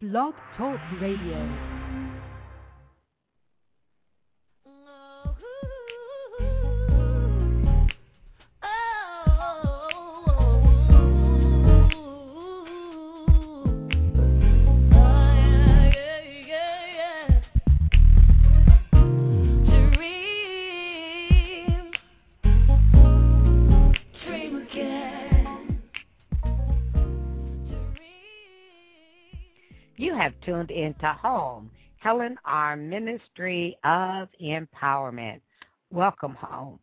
Blog Talk Radio. You have tuned into Home, Helen R. Ministry of Empowerment. Welcome home.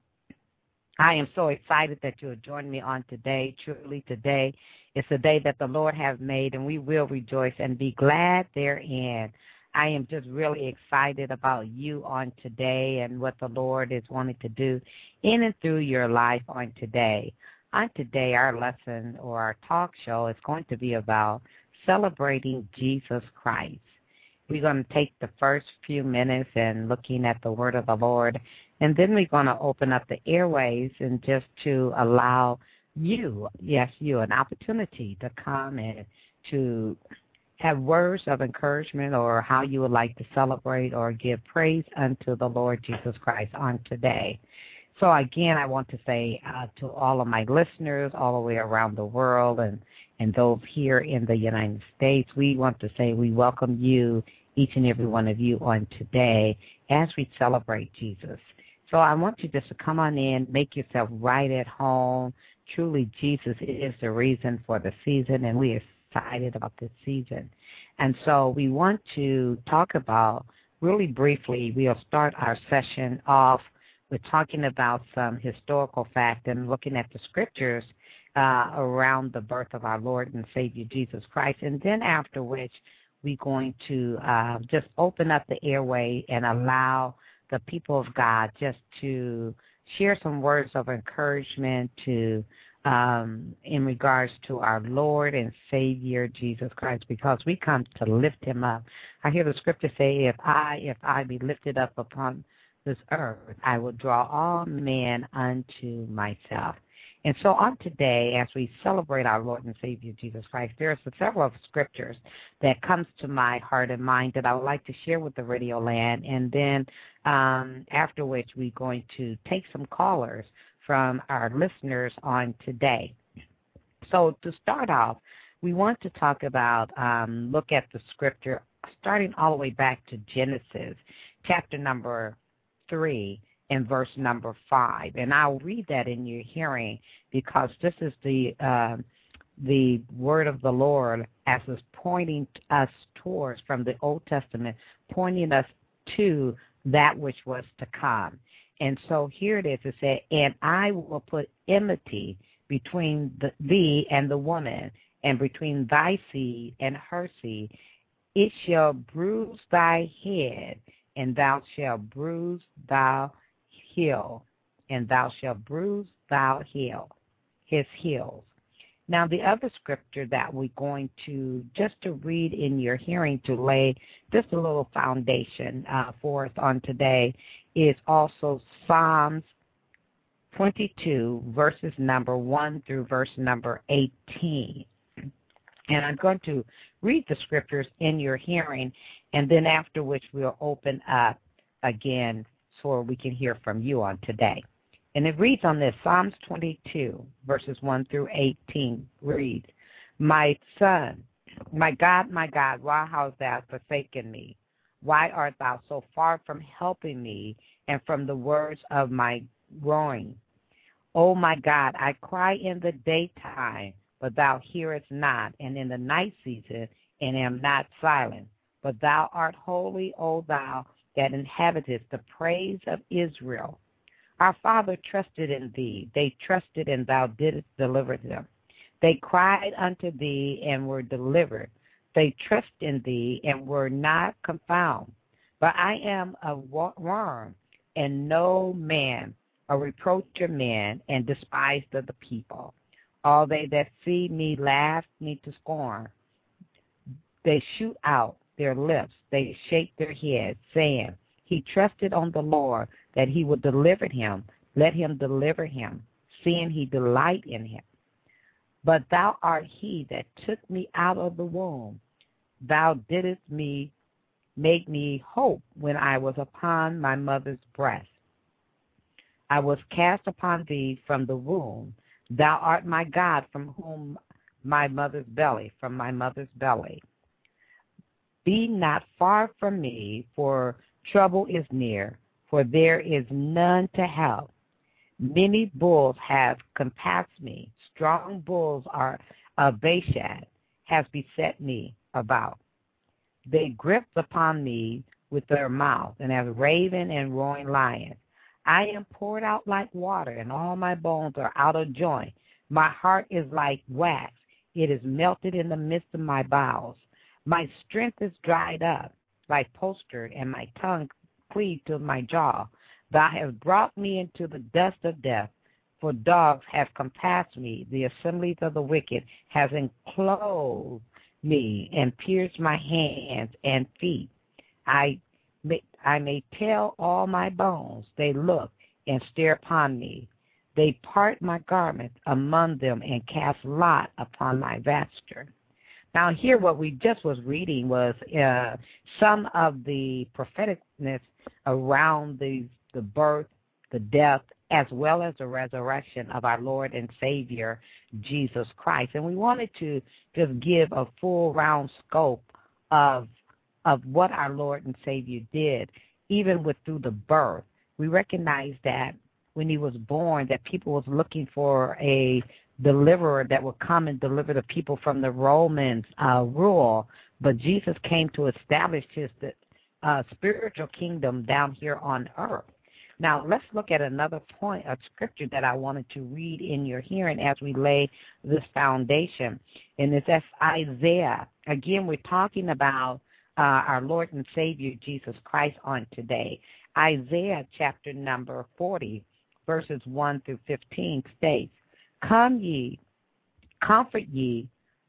I am so excited that you have joined me on today. Truly, today is the day that the Lord has made, and we will rejoice and be glad therein. I am just really excited about you on today and what the Lord is wanting to do in and through your life on today. On today, our lesson or our talk show is going to be about celebrating Jesus Christ. We're going to take the first few minutes and looking at the word of the Lord, and then we're going to open up the airways and just to allow you, yes, you, an opportunity to come and to have words of encouragement or how you would like to celebrate or give praise unto the Lord Jesus Christ on today. So again, I want to say to all of my listeners all the way around the world and those here in the United States, we want to say we welcome you, each and every one of you, on today as we celebrate Jesus. So I want you just to come on in, make yourself right at home. Truly, Jesus is the reason for the season, and we are excited about this season. And so we want to talk about, really briefly, we'll start our session off with talking about some historical fact and looking at the scriptures around the birth of our Lord and Savior Jesus Christ. And then after which, we're going to just open up the airway and allow the people of God just to share some words of encouragement to in regards to our Lord and Savior Jesus Christ, because we come to lift him up. I hear the scripture say, if I be lifted up upon this earth, I will draw all men unto myself. And so on today, as we celebrate our Lord and Savior Jesus Christ, there are several scriptures that comes to my heart and mind that I would like to share with the radio land. And then after which we're going to take some callers from our listeners on today. So to start off, we want to talk about, look at the scripture starting all the way back to Genesis, chapter number 3. In verse number 5, and I'll read that in your hearing because this is the word of the Lord as is pointing us towards from the Old Testament, pointing us to that which was to come. And so here it is. It said, "And I will put enmity between thee and the woman, and between thy seed and her seed. It shall bruise thy head, and thou shalt bruise thou heel, and thou shalt bruise his heels." Now, the other scripture that we're going to just to read in your hearing to lay just a little foundation for us on today is also Psalms 22, verses number 1 through verse number 18. And I'm going to read the scriptures in your hearing, and then after which we'll open up again so we can hear from you on today. And it reads on this, Psalms 22, verses 1 through 18, reads, "My son, my God, why hast thou forsaken me? Why art thou so far from helping me and from the words of my groaning? O my God, I cry in the daytime, but thou hearest not, and in the night season, and am not silent. But thou art holy, O thou that inhabitest the praise of Israel. Our father trusted in thee. They trusted, and thou didst deliver them. They cried unto thee and were delivered. They trusted in thee and were not confounded. But I am a worm and no man, a reproach of men, and despised of the people. All they that see me laugh me to scorn. They shoot out their lips, they shake their heads, saying, He trusted on the Lord that he would deliver him. Let him deliver him, seeing he delight in him. But thou art he that took me out of the womb. Thou didst make me hope when I was upon my mother's breast. I was cast upon thee from the womb. Thou art my God from my mother's belly. Be not far from me, for trouble is near, for there is none to help. Many bulls have compassed me. Strong bulls of Bashan has beset me about. They gripped upon me with their mouth, and as raven and roaring lion. I am poured out like water, and all my bones are out of joint. My heart is like wax. It is melted in the midst of my bowels. My strength is dried up like potsherd, and my tongue cleaved to my jaw. Thou hast brought me into the dust of death, for dogs have compassed me. The assemblies of the wicked has enclosed me and pierced my hands and feet. I may tell all my bones. They look and stare upon me. They part my garments among them and cast lot upon my vesture. Now here what we just was reading was some of the propheticness around the birth, the death, as well as the resurrection of our Lord and Savior, Jesus Christ. And we wanted to just give a full round scope of what our Lord and Savior did, even through the birth. We recognize that when he was born, that people was looking for a deliverer that would come and deliver the people from the Romans' rule. But Jesus came to establish his spiritual kingdom down here on earth. Now, let's look at another point of scripture that I wanted to read in your hearing as we lay this foundation. And it's Isaiah. Again, we're talking about our Lord and Savior, Jesus Christ, on today. Isaiah chapter number 40, verses 1 through 15 states, Come ye, comfort ye,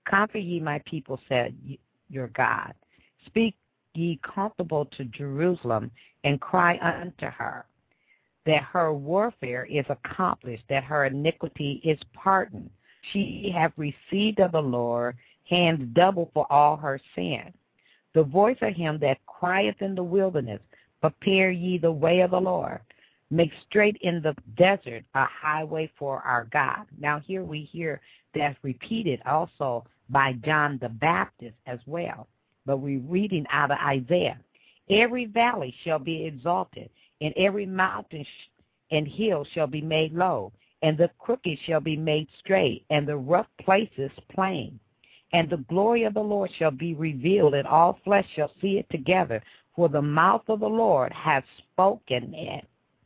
my people, said your God. Speak ye comfortable to Jerusalem, and cry unto her, that her warfare is accomplished, that her iniquity is pardoned. She hath received of the Lord hands double for all her sin. The voice of him that crieth in the wilderness, prepare ye the way of the Lord. Make straight in the desert a highway for our God. Now here we hear that's repeated also by John the Baptist as well. But we're reading out of Isaiah. Every valley shall be exalted, and every mountain and hill shall be made low, and the crooked shall be made straight, and the rough places plain. And the glory of the Lord shall be revealed, and all flesh shall see it together, for the mouth of the Lord hath spoken it.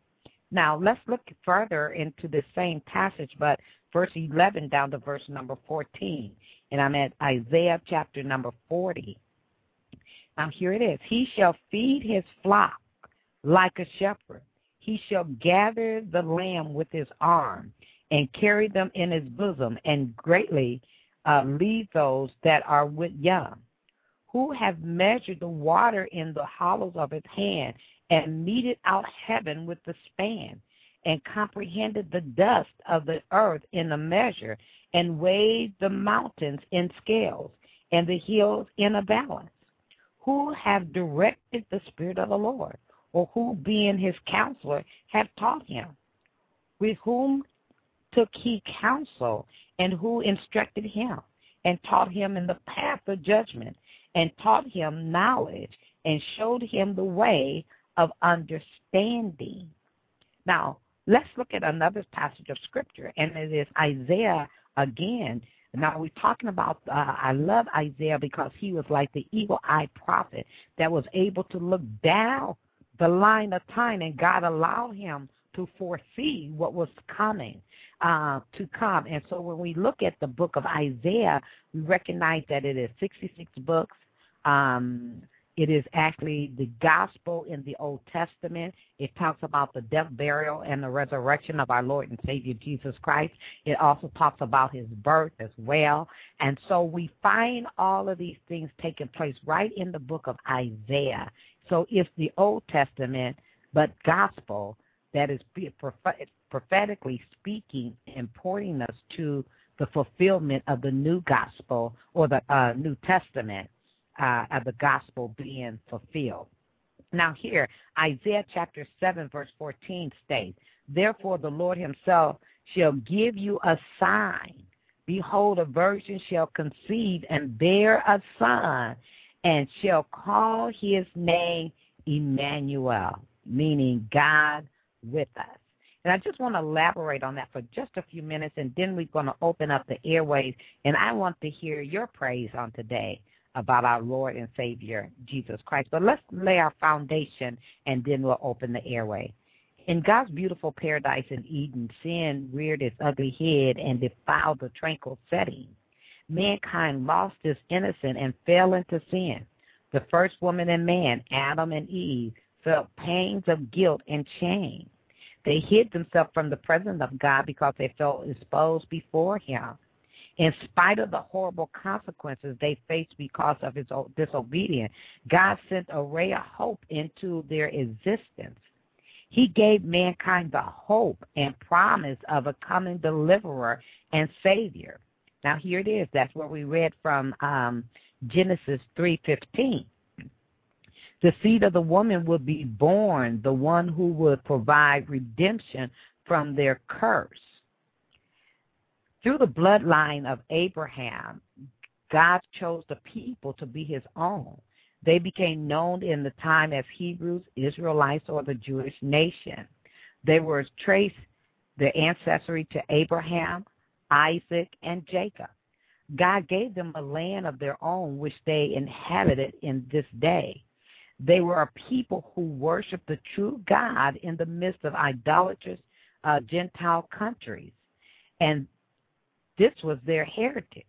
Now, let's look further into the same passage, but verse 11 down to verse number 14. And I'm at Isaiah chapter number 40. Now, here it is. He shall feed his flock like a shepherd. He shall gather the lamb with his arm and carry them in his bosom, and greatly lead those that are with young. Who have measured the water in the hollows of his hand, and meted out heaven with the span, and comprehended the dust of the earth in a measure, and weighed the mountains in scales, and the hills in a balance? Who have directed the Spirit of the Lord, or who, being his counselor, have taught him? With whom took he counsel, and who instructed him, and taught him in the path of judgment, and taught him knowledge, and showed him the way of understanding? Now, let's look at another passage of Scripture, and it is Isaiah again. Now, we're talking about, I love Isaiah because he was like the eagle-eyed prophet that was able to look down the line of time, and God allowed him to foresee what was coming to come. And so when we look at the book of Isaiah, we recognize that it is 66 books. It is actually the gospel in the Old Testament. It talks about the death, burial, and the resurrection of our Lord and Savior Jesus Christ. It also talks about his birth as well. And so we find all of these things taking place right in the book of Isaiah. So it's the Old Testament, but gospel that is prophetically speaking and pointing us to the fulfillment of the new gospel or the New Testament. of the gospel being fulfilled. Now here, Isaiah chapter 7, verse 14 states, "Therefore the Lord himself shall give you a sign. Behold, a virgin shall conceive and bear a son, and shall call his name Emmanuel," meaning God with us. And I just want to elaborate on that for just a few minutes, and then we're going to open up the airways, and I want to hear your praise on today about our Lord and Savior, Jesus Christ. But let's lay our foundation, and then we'll open the airway. In God's beautiful paradise in Eden, sin reared its ugly head and defiled the tranquil setting. Mankind lost its innocence and fell into sin. The first woman and man, Adam and Eve, felt pangs of guilt and shame. They hid themselves from the presence of God because they felt exposed before him. In spite of the horrible consequences they faced because of his disobedience, God sent a ray of hope into their existence. He gave mankind the hope and promise of a coming deliverer and Savior. Now here it is. That's what we read from Genesis 3:15. The seed of the woman would be born, the one who would provide redemption from their curse. Through the bloodline of Abraham, God chose the people to be his own. They became known in the time as Hebrews, Israelites, or the Jewish nation. They were traced their ancestry to Abraham, Isaac, and Jacob. God gave them a land of their own, which they inhabited in this day. They were a people who worshiped the true God in the midst of idolatrous Gentile countries. And this was their heritage.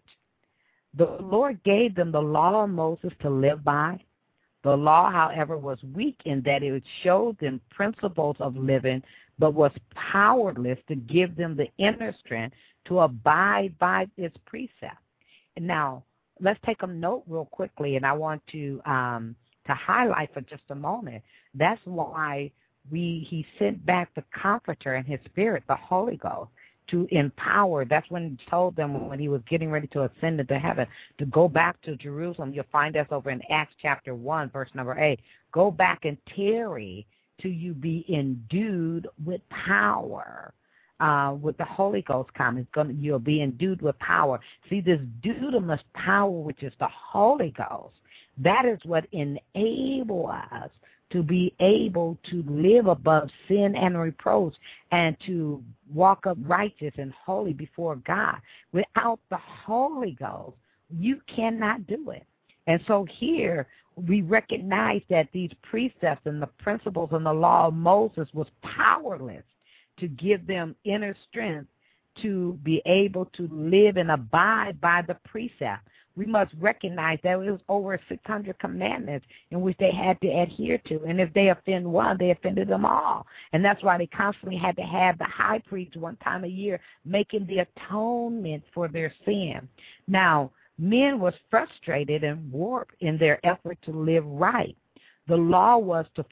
The Lord gave them the law of Moses to live by. The law, however, was weak in that it showed them principles of living, but was powerless to give them the inner strength to abide by its precepts. And now, let's take a note real quickly, and I want to highlight for just a moment. That's why he sent back the Comforter and his Spirit, the Holy Ghost, to empower. That's when he told them when he was getting ready to ascend into heaven to go back to Jerusalem. You'll find us over in Acts chapter 1, verse number 8. Go back and tarry till you be endued with power. With the Holy Ghost coming, you'll be endued with power. See, this dunamis power, which is the Holy Ghost, that is what enables us to be able to live above sin and reproach and to walk up righteous and holy before God. Without the Holy Ghost, you cannot do it. And so here we recognize that these precepts and the principles and the law of Moses was powerless to give them inner strength to be able to live and abide by the precept. We must recognize that it was over 600 commandments in which they had to adhere to. And if they offend one, they offended them all. And that's why they constantly had to have the high priest one time a year making the atonement for their sin. Now, men was frustrated and warped in their effort to live right. The law was to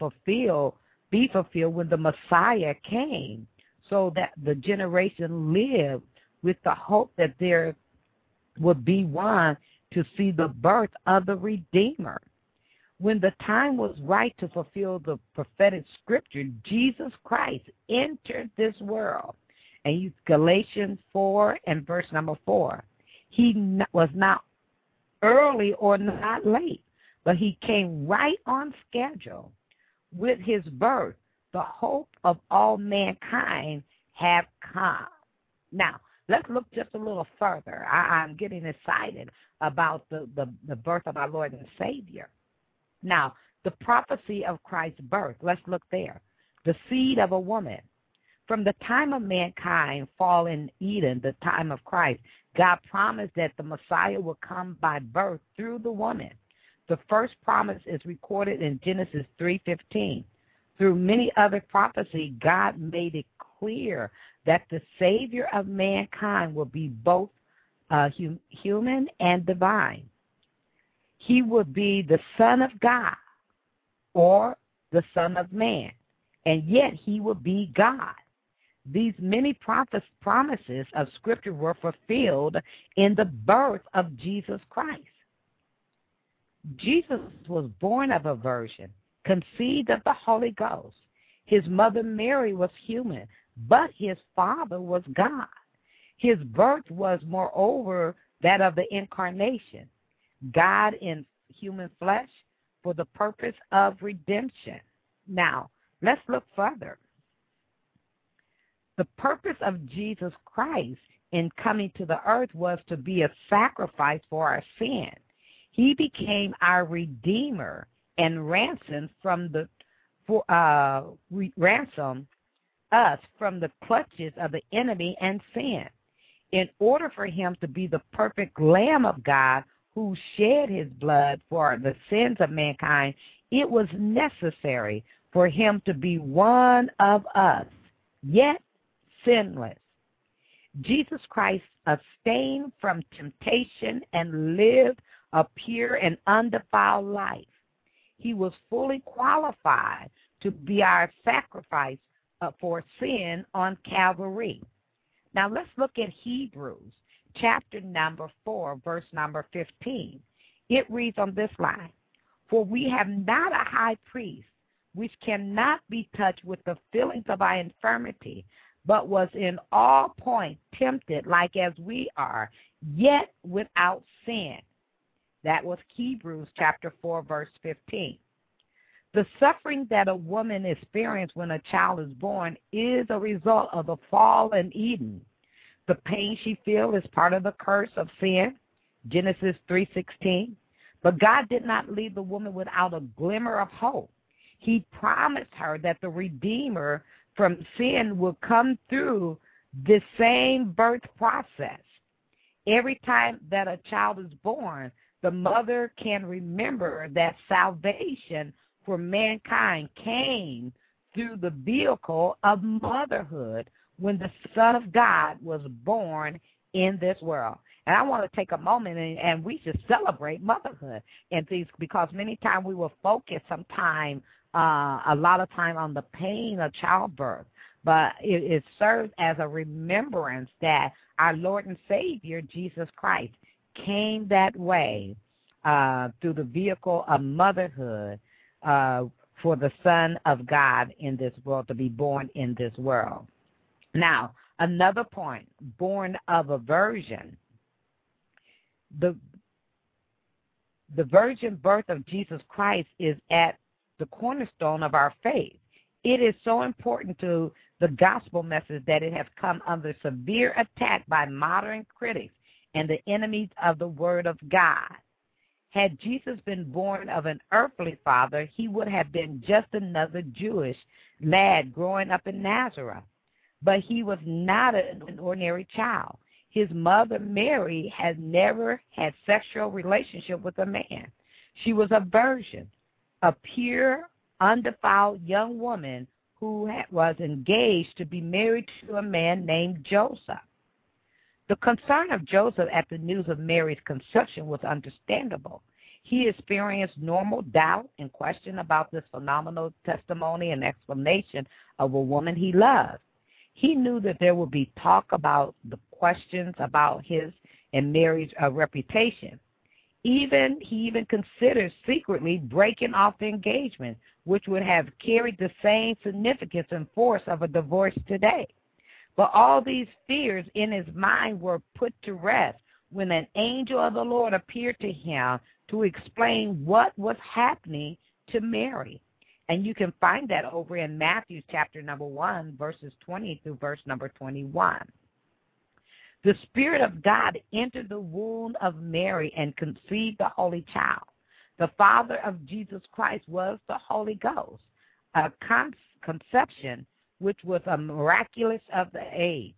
be fulfilled when the Messiah came, so that the generation lived with the hope that there would be one to see the birth of the Redeemer. When the time was right to fulfill the prophetic scripture, Jesus Christ entered this world. And Galatians 4 and verse number 4. He was not early or not late, but he came right on schedule. With his birth, the hope of all mankind have come. Now, let's look just a little further. I'm getting excited about the birth of our Lord and Savior. Now, the prophecy of Christ's birth, let's look there. The seed of a woman. From the time of mankind fall in Eden, the time of Christ, God promised that the Messiah would come by birth through the woman. The first promise is recorded in Genesis 3:15. Through many other prophecies, God made it clear that the Savior of mankind will be both human and divine. He would be the Son of God or the Son of Man, and yet he would be God. These many promises of Scripture were fulfilled in the birth of Jesus Christ. Jesus was born of a virgin, conceived of the Holy Ghost. His mother Mary was human, but his father was God. His birth was, moreover, that of the incarnation, God in human flesh for the purpose of redemption. Now, let's look further. The purpose of Jesus Christ in coming to the earth was to be a sacrifice for our sin. He became our Redeemer and ransom us from the clutches of the enemy and sin. In order for him to be the perfect Lamb of God who shed his blood for the sins of mankind, it was necessary for him to be one of us, yet sinless. Jesus Christ abstained from temptation and lived a pure and undefiled life. He was fully qualified to be our sacrifice for sin on Calvary. Now let's look at Hebrews chapter number 4, verse number 15. It reads on this line, "For we have not a high priest which cannot be touched with the feelings of our infirmity, but was in all points tempted like as we are, yet without sin." That was Hebrews chapter 4, verse 15. The suffering that a woman experiences when a child is born is a result of the fall in Eden. The pain she feels is part of the curse of sin, Genesis 3:16. But God did not leave the woman without a glimmer of hope. He promised her that the Redeemer from sin would come through this same birth process. Every time that a child is born, the mother can remember that salvation for mankind came through the vehicle of motherhood when the Son of God was born in this world. And I want to take a moment and we should celebrate motherhood and things, because many times we will focus a lot of time on the pain of childbirth. But it serves as a remembrance that our Lord and Savior, Jesus Christ, came that way through the vehicle of motherhood for the Son of God in this world to be born in this world. Now, another point, born of a virgin. The virgin birth of Jesus Christ is at the cornerstone of our faith. It is so important to the gospel message that it has come under severe attack by modern critics and the enemies of the Word of God. Had Jesus been born of an earthly father, he would have been just another Jewish lad growing up in Nazareth. But he was not an ordinary child. His mother, Mary, had never had sexual relationship with a man. She was a virgin, a pure, undefiled young woman who was engaged to be married to a man named Joseph. The concern of Joseph at the news of Mary's conception was understandable. He experienced normal doubt and question about this phenomenal testimony and explanation of a woman he loved. He knew that there would be talk about the questions about his and Mary's reputation. He even considered secretly breaking off the engagement, which would have carried the same significance and force of a divorce today. But all these fears in his mind were put to rest when an angel of the Lord appeared to him to explain what was happening to Mary. And you can find that over in Matthew chapter number 1, verses 20 through verse number 21. The Spirit of God entered the womb of Mary and conceived the Holy Child. The Father of Jesus Christ was the Holy Ghost, a conception which was a miracle of the age.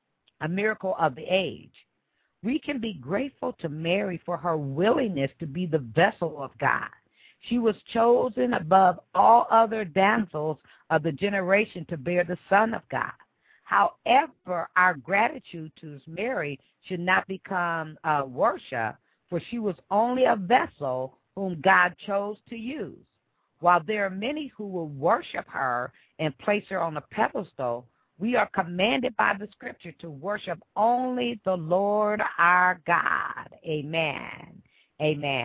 We can be grateful to Mary for her willingness to be the vessel of God. She was chosen above all other damsels of the generation to bear the Son of God. However, our gratitude to Mary should not become worship, for she was only a vessel whom God chose to use. While there are many who will worship her and place her on a pedestal, we are commanded by the Scripture to worship only the Lord our God. Amen. Amen.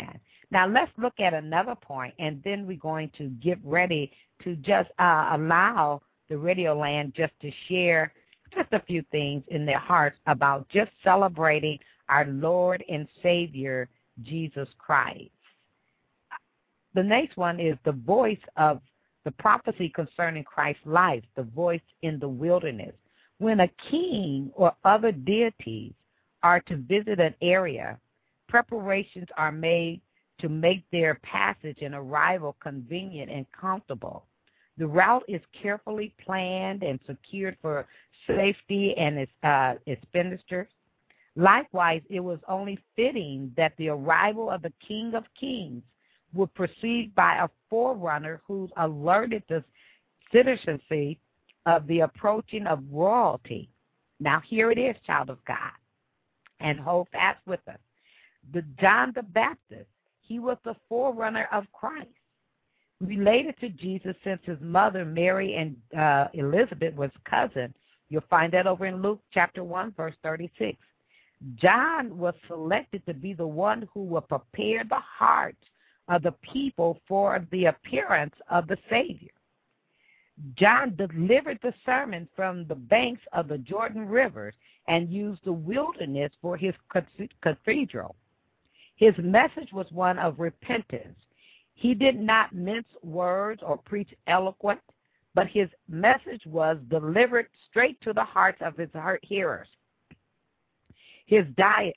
Now, let's look at another point, and then we're going to get ready to just allow the Radio Land just to share just a few things in their hearts about just celebrating our Lord and Savior, Jesus Christ. The next one is the voice of the prophecy concerning Christ's life, the voice in the wilderness. When a king or other deities are to visit an area, preparations are made to make their passage and arrival convenient and comfortable. The route is carefully planned and secured for safety and expenditures. Likewise, it was only fitting that the arrival of the King of Kings would proceed by a forerunner who alerted the citizenry of the approaching of royalty. Now, here it is, child of God, and hold fast with us. John the Baptist, he was the forerunner of Christ, related to Jesus since his mother, Mary, and Elizabeth was cousin. You'll find that over in Luke chapter 1, verse 36. John was selected to be the one who will prepare the hearts of the people for the appearance of the Savior. John delivered the sermon from the banks of the Jordan rivers and used the wilderness for his cathedral. His message was one of repentance. He did not mince words or preach eloquent, but his message was delivered straight to the hearts of his hearers. His diet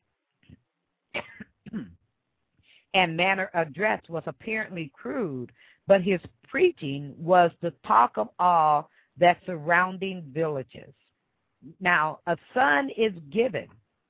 and manner of dress was apparently crude, but his preaching was the talk of all that surrounding villages. Now, a son is given.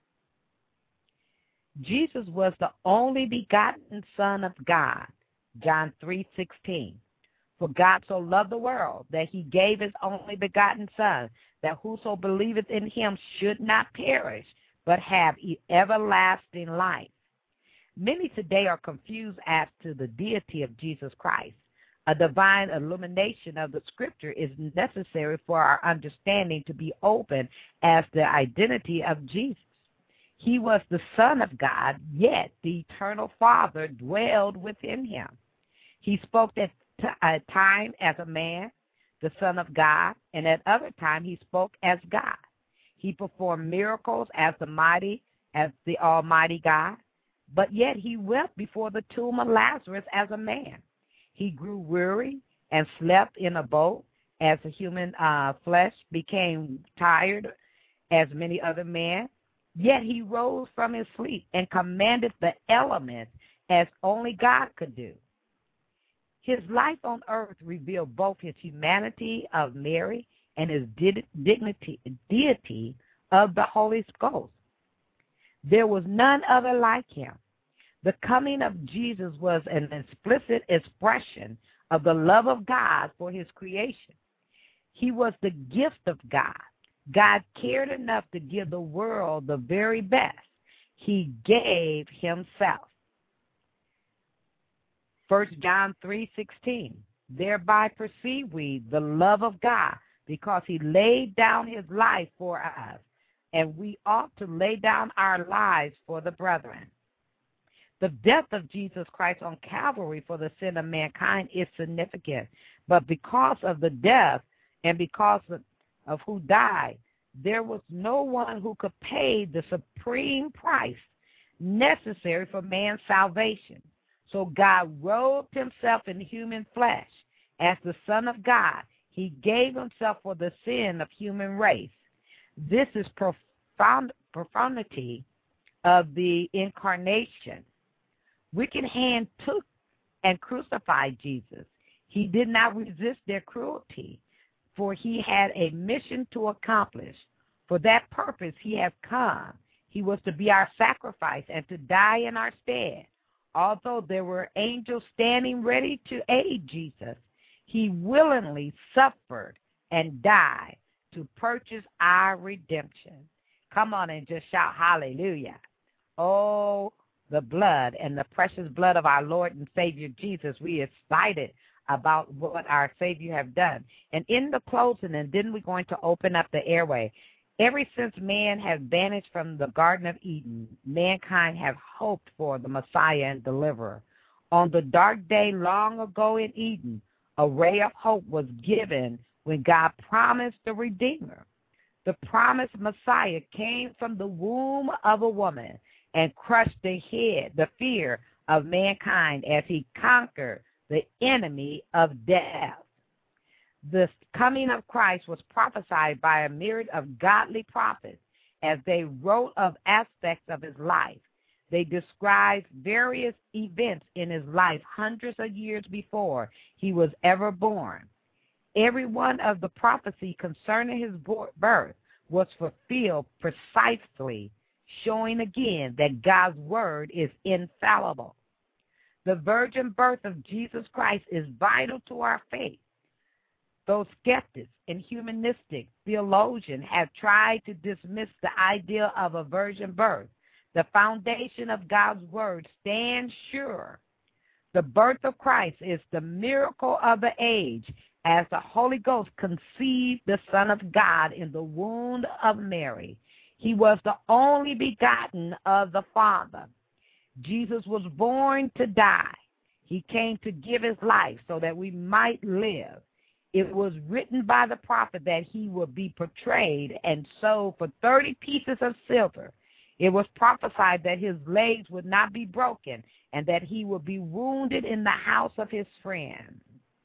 Jesus was the only begotten Son of God, John 3:16. For God so loved the world that he gave his only begotten Son, that whoso believeth in him should not perish, but have everlasting life. Many today are confused as to the deity of Jesus Christ. A divine illumination of the Scripture is necessary for our understanding to be open as the identity of Jesus. He was the Son of God, yet the eternal Father dwelled within him. He spoke at time as a man, the Son of God, and at other time he spoke as God. He performed miracles as the Almighty God, but yet he wept before the tomb of Lazarus as a man. He grew weary and slept in a boat as a human flesh became tired as many other men. Yet he rose from his sleep and commanded the elements as only God could do. His life on earth revealed both his humanity of Mary and his deity of the Holy Ghost. There was none other like him. The coming of Jesus was an explicit expression of the love of God for his creation. He was the gift of God. God cared enough to give the world the very best. He gave himself. 1 John 3:16. Thereby perceive we the love of God, because he laid down his life for us, and we ought to lay down our lives for the brethren. The death of Jesus Christ on Calvary for the sin of mankind is significant, but because of the death and because of who died, there was no one who could pay the supreme price necessary for man's salvation. So God robed himself in human flesh. As the Son of God, he gave himself for the sin of human race. This is profundity of the incarnation. Wicked hand took and crucified Jesus. He did not resist their cruelty, for he had a mission to accomplish. For that purpose he has come. He was to be our sacrifice and to die in our stead. Although there were angels standing ready to aid Jesus, he willingly suffered and died to purchase our redemption. Come on and just shout hallelujah. Oh, the blood and the precious blood of our Lord and Savior Jesus. We are excited about what our Savior have done. And in the closing, and then we're going to open up the airway. Ever since man has vanished from the Garden of Eden, mankind have hoped for the Messiah and Deliverer. On the dark day long ago in Eden, a ray of hope was given when God promised the Redeemer. The promised Messiah came from the womb of a woman and crushed the fear of mankind as he conquered the enemy of death. The coming of Christ was prophesied by a myriad of godly prophets as they wrote of aspects of his life. They described various events in his life hundreds of years before he was ever born. Every one of the prophecy concerning his birth was fulfilled precisely, showing again that God's word is infallible. The virgin birth of Jesus Christ is vital to our faith. Those skeptics and humanistic theologians have tried to dismiss the idea of a virgin birth. The foundation of God's word stands sure. The birth of Christ is the miracle of the age, as the Holy Ghost conceived the Son of God in the womb of Mary. He was the only begotten of the Father. Jesus was born to die. He came to give his life so that we might live. It was written by the prophet that he would be portrayed and sold for 30 pieces of silver. It was prophesied that his legs would not be broken and that he would be wounded in the house of his friend.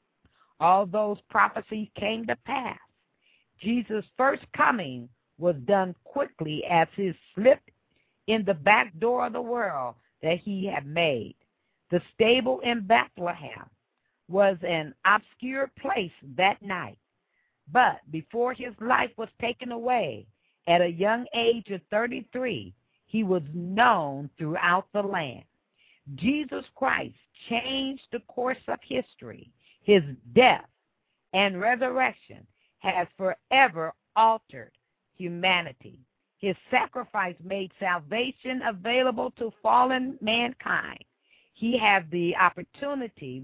All those prophecies came to pass. Jesus' first coming was done quickly as he slipped in the back door of the world that he had made. The stable in Bethlehem was an obscure place that night. But before his life was taken away, at a young age of 33, he was known throughout the land. Jesus Christ changed the course of history. His death and resurrection has forever altered humanity. His sacrifice made salvation available to fallen mankind. We have the opportunity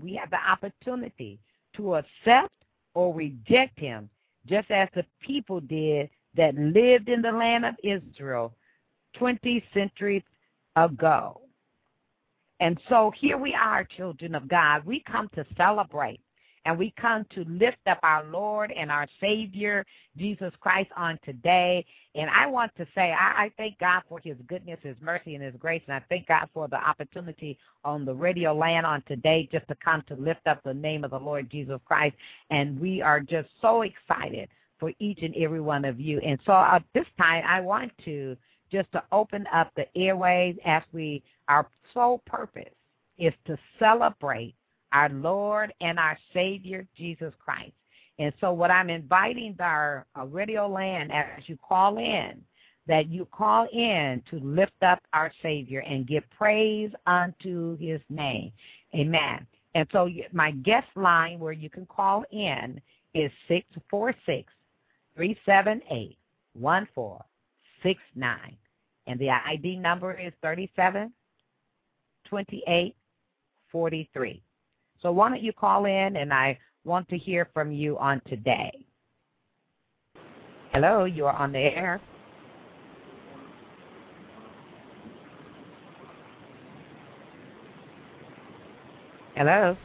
to accept or reject him, just as the people did that lived in the land of Israel 20 centuries ago. And so here we are, children of God. We come to celebrate, and we come to lift up our Lord and our Savior, Jesus Christ, on today. And I want to say I thank God for his goodness, his mercy, and his grace. And I thank God for the opportunity on the radio land on today just to come to lift up the name of the Lord Jesus Christ. And we are just so excited for each and every one of you. And so at this time, I want to just to open up the airways as our sole purpose is to celebrate our Lord and our Savior, Jesus Christ. And so what I'm inviting our radio land as you call in, that you call in to lift up our Savior and give praise unto his name. Amen. And so my guest line where you can call in is 646-378-1469. And the ID number is 372843. So why don't you call in, and I want to hear from you on today. Hello, you are on the air. Hello.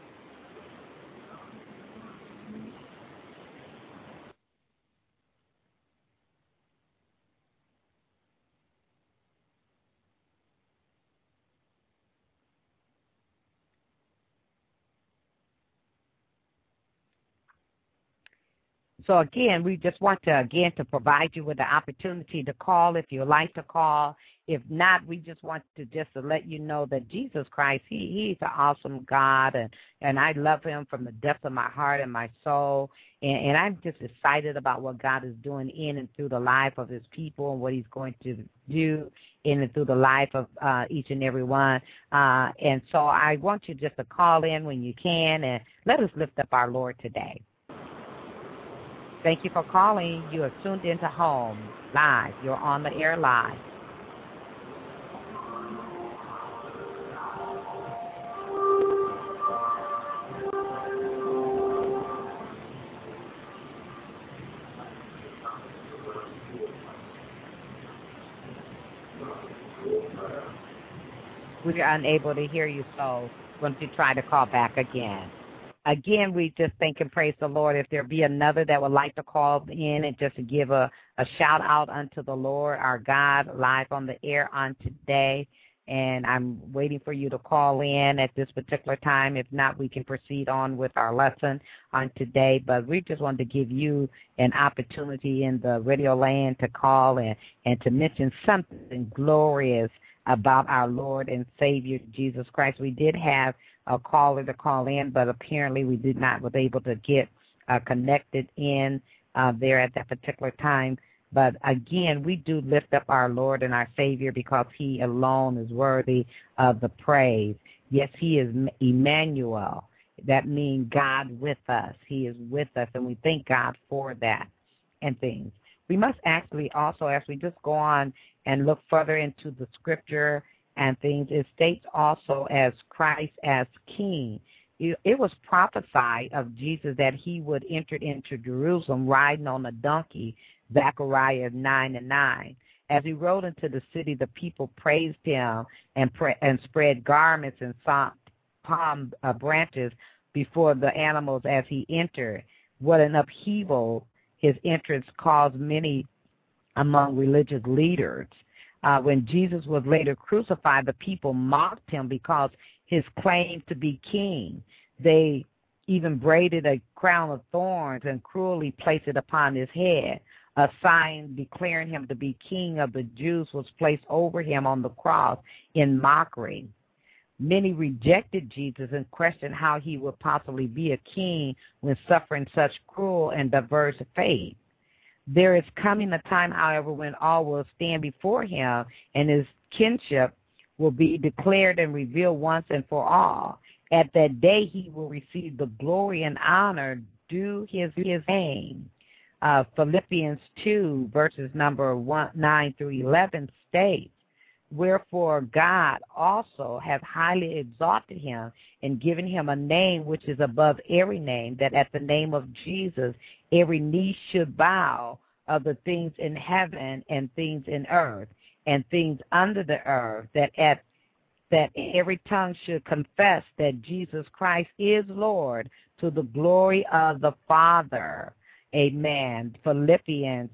So again, we just want to provide you with the opportunity to call if you would like to call. If not, we just want to let you know that Jesus Christ, he's an awesome God, and I love him from the depth of my heart and my soul. And I'm just excited about what God is doing in and through the life of his people and what he's going to do in and through the life of each and every one. And so I want you just to call in when you can, and let us lift up our Lord today. Thank you for calling. You are tuned into Home Live. You're on the air live. We are unable to hear you, so going to try to call back again. Again, we just thank and praise the Lord. If there be another that would like to call in and just give a shout out unto the Lord, our God, live on the air on today. And I'm waiting for you to call in at this particular time. If not, we can proceed on with our lesson on today. But we just wanted to give you an opportunity in the radio land to call and to mention something glorious about our Lord and Savior, Jesus Christ. We did have a caller to call in, but apparently we did not was able to get connected in there at that particular time. But again, we do lift up our Lord and our Savior because He alone is worthy of the praise. Yes, He is Emmanuel. That means God with us. He is with us, and we thank God for that and things. We must actually also, as we just go on and look further into the scripture and things, it states also as Christ as King. It was prophesied of Jesus that He would enter into Jerusalem riding on a donkey, Zechariah 9:9. As He rode into the city, the people praised Him and spread garments and palm branches before the animals as He entered. What an upheaval His entrance caused many among religious leaders. When Jesus was later crucified, the people mocked Him because His claim to be king. They even braided a crown of thorns and cruelly placed it upon His head. A sign declaring Him to be king of the Jews was placed over Him on the cross in mockery. Many rejected Jesus and questioned how He would possibly be a king when suffering such cruel and diverse fate. There is coming a time, however, when all will stand before Him and His kingship will be declared and revealed once and for all. At that day, He will receive the glory and honor due His name. Philippians 2, verses number 9 through 11 states, "Wherefore God also hath highly exalted Him and given Him a name which is above every name, that at the name of Jesus every knee should bow, of the things in heaven and things in earth and things under the earth, that every tongue should confess that Jesus Christ is Lord, to the glory of the Father." Amen. Philippians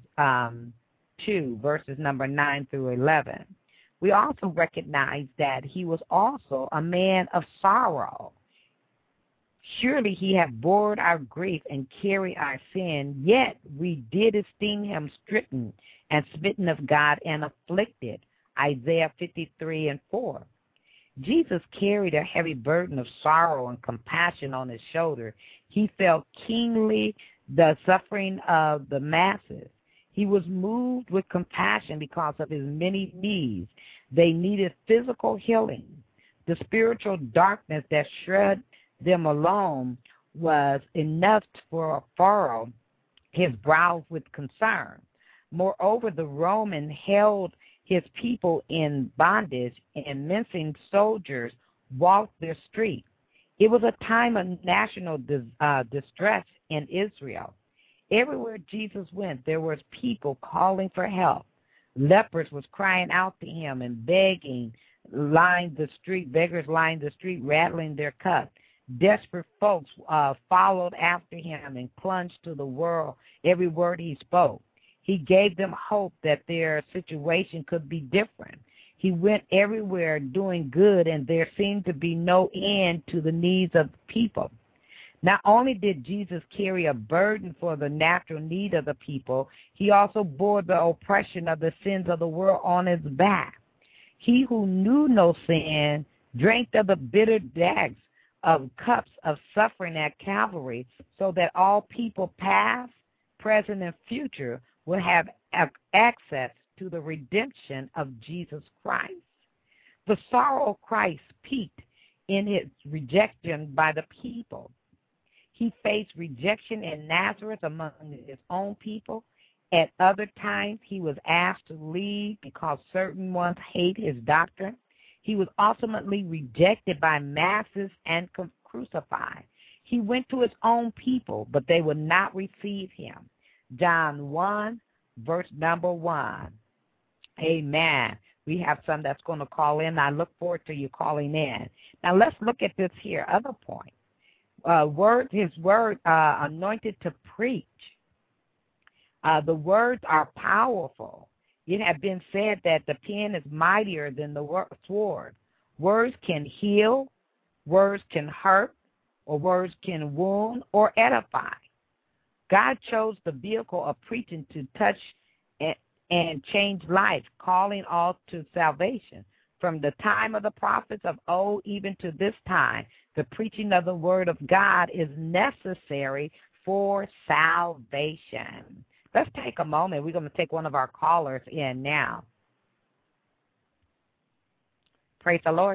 2, verses number 9 through 11. We also recognize that He was also a man of sorrow. Surely He hath borne our grief and carried our sin, yet we did esteem Him stricken and smitten of God and afflicted. Isaiah 53:4. Jesus carried a heavy burden of sorrow and compassion on His shoulder. He felt keenly the suffering of the masses. He was moved with compassion because of His many needs. They needed physical healing. The spiritual darkness that shrouded them alone was enough for a furrow His brow with concern. Moreover, the Roman held His people in bondage, and menacing soldiers walked their streets. It was a time of national distress in Israel. Everywhere Jesus went, there was people calling for help. Lepers was crying out to Him and begging, lined the street. Beggars lined the street, rattling their cups. Desperate folks followed after Him and clung to the world, every word He spoke. He gave them hope that their situation could be different. He went everywhere doing good, and there seemed to be no end to the needs of the people. Not only did Jesus carry a burden for the natural need of the people, He also bore the oppression of the sins of the world on His back. He who knew no sin drank of the bitter dregs of cups of suffering at Calvary, so that all people past, present, and future will have access to the redemption of Jesus Christ. The sorrow of Christ peaked in His rejection by the people. He faced rejection in Nazareth among His own people. At other times, He was asked to leave because certain ones hate His doctrine. He was ultimately rejected by masses and crucified. He went to His own people, but they would not receive Him. John 1, verse number 1. Amen. We have some that's going to call in. I look forward to you calling in. Now, let's look at this here other point. His word anointed to preach. The words are powerful. It has been said that the pen is mightier than the sword. Words can heal, words can hurt, or words can wound or edify. God chose the vehicle of preaching to touch and change life, calling all to salvation. From the time of the prophets of old even to this time, the preaching of the word of God is necessary for salvation. Let's take a moment. We're going to take one of our callers in now. Praise the Lord.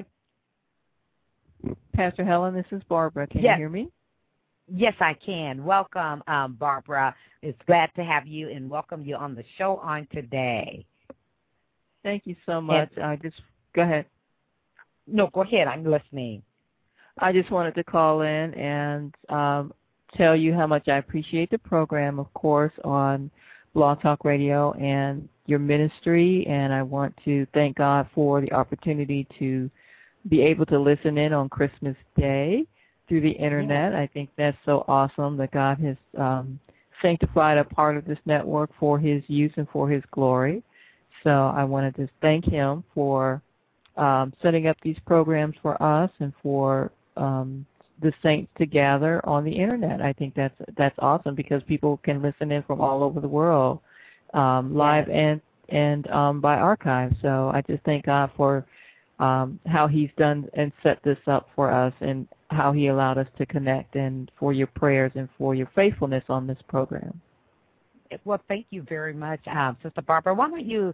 Pastor Helen, this is Barbara. Can you hear me? Yes, I can. Welcome, Barbara. It's glad to have you and welcome you on the show on today. Thank you so much. Go ahead. No, go ahead. I'm listening. I just wanted to call in and tell you how much I appreciate the program, of course, on Blog Talk Radio and your ministry, and I want to thank God for the opportunity to be able to listen in on Christmas Day through the Internet. I think that's so awesome that God has sanctified a part of this network for His use and for His glory. So I wanted to thank Him for setting up these programs for us and for the saints to gather on the Internet. I think that's awesome because people can listen in from all over the world, live and by archive. So I just thank God for how He's done and set this up for us and how He allowed us to connect, and for your prayers and for your faithfulness on this program. Well, thank you very much, Sister Barbara. Why don't you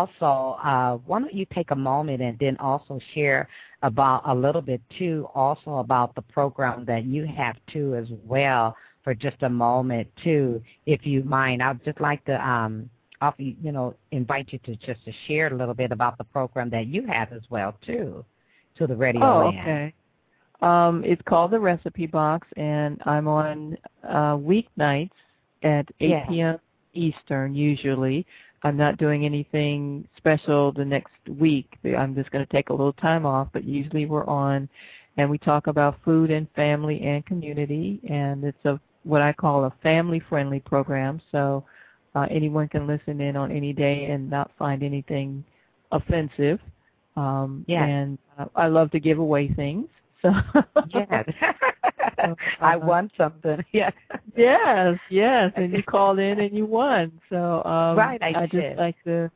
take a moment and then also share about a little bit too, also about the program that you have too as well for just a moment too, if you mind. I'd just like to invite you to share a little bit about the program that you have as well too, to the radio land. Okay. It's called the Recipe Box, and I'm on weeknights at 8 p.m. Eastern usually. I'm not doing anything special the next week. I'm just going to take a little time off, but usually we're on, and we talk about food and family and community, and it's what I call a family-friendly program, so anyone can listen in on any day and not find anything offensive. And I love to give away things. So I won something. Yes, and you called in and you won. So I just like to,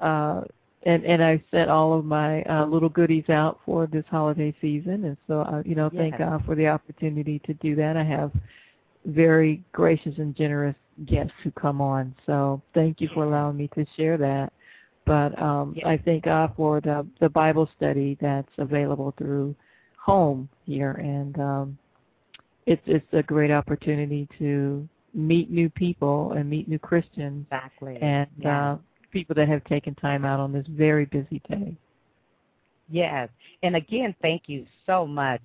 and I sent all of my little goodies out for this holiday season, and so thank God for the opportunity to do that. I have very gracious and generous guests who come on. So thank you for allowing me to share that. But I thank God for the Bible study that's available through Home here, and it's a great opportunity to meet new people and meet new Christians. Exactly. And people that have taken time out on this very busy day. Yes. And again, thank you so much,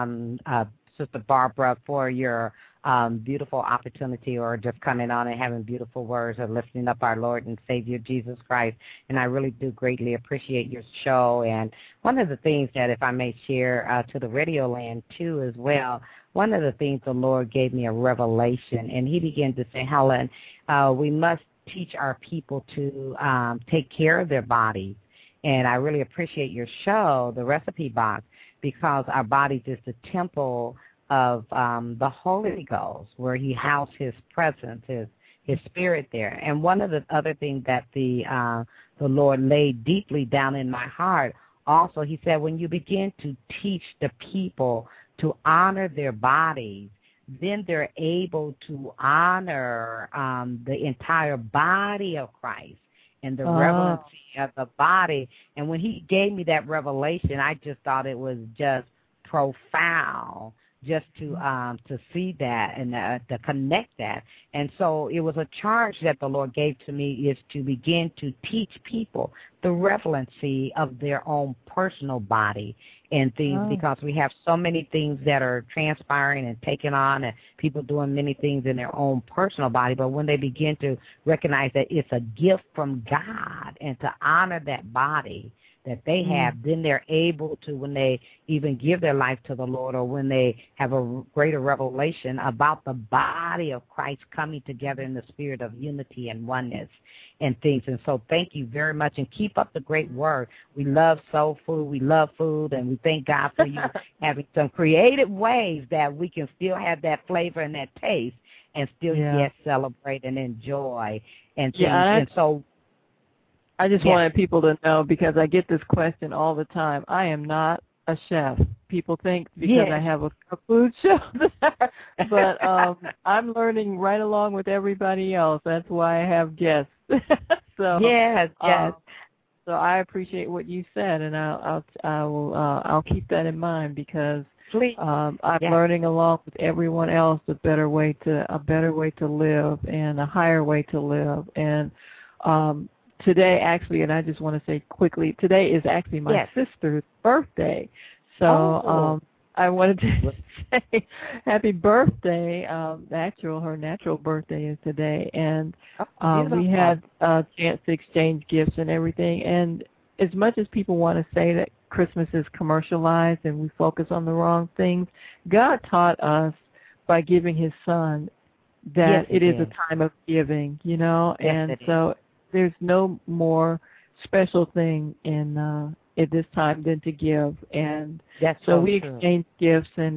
Sister Barbara, for your beautiful opportunity, or just coming on and having beautiful words of lifting up our Lord and Savior Jesus Christ. And I really do greatly appreciate your show. And one of the things that, if I may share to the radio land too as well, one of the things the Lord gave me a revelation, and He began to say, Helen, we must teach our people to take care of their bodies. And I really appreciate your show, The Recipe Box, because our bodies is the temple of the Holy Ghost, where He housed His presence, His Spirit there. And one of the other things that the Lord laid deeply down in my heart, also, He said, when you begin to teach the people to honor their bodies, then they're able to honor the entire body of Christ and the relevancy of the body. And when He gave me that revelation, I just thought it was just profound, just to see that and to connect that. And so it was a charge that the Lord gave to me, is to begin to teach people the relevancy of their own personal body and things, because we have so many things that are transpiring and taking on, and people doing many things in their own personal body. But when they begin to recognize that it's a gift from God and to honor that body, that they have, then they're able to, when they even give their life to the Lord, or when they have a greater revelation about the body of Christ coming together in the spirit of unity and oneness and things. And so thank you very much, and keep up the great work. We love soul food. We love food, and we thank God for you having some creative ways that we can still have that flavor and that taste and still yet celebrate and enjoy and things. And so I just wanted people to know, because I get this question all the time. I am not a chef. People think because I have a food show, but I'm learning right along with everybody else. That's why I have guests. So so I appreciate what you said, and I'll keep that in mind, because I'm learning along with everyone else a better way to live and a higher way to live. And today, actually, and I just want to say quickly, today is actually my sister's birthday. So I wanted to say happy birthday. Her natural birthday is today. And we had a chance to exchange gifts and everything. And as much as people want to say that Christmas is commercialized and we focus on the wrong things, God taught us by giving his son that it is a time of giving, and so there's no more special thing at this time than to give. And so we exchange gifts and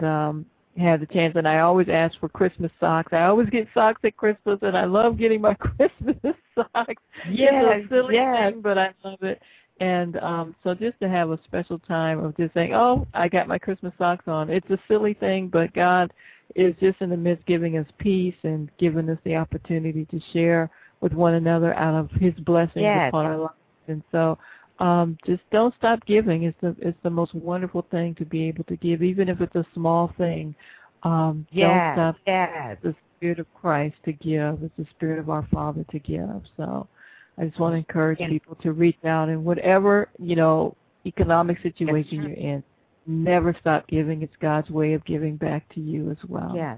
had the chance. And I always ask for Christmas socks. I always get socks at Christmas, and I love getting my Christmas socks. It's a silly thing, but I love it. And so just to have a special time of just saying, I got my Christmas socks on. It's a silly thing, but God is just in the midst giving us peace and giving us the opportunity to share with one another out of his blessings upon our lives. And so just don't stop giving. It's the most wonderful thing to be able to give, even if it's a small thing. Don't stop. It's the Spirit of Christ to give. It's the Spirit of our Father to give. So I just want to encourage people to reach out, and whatever, economic situation you're in, never stop giving. It's God's way of giving back to you as well. Yes.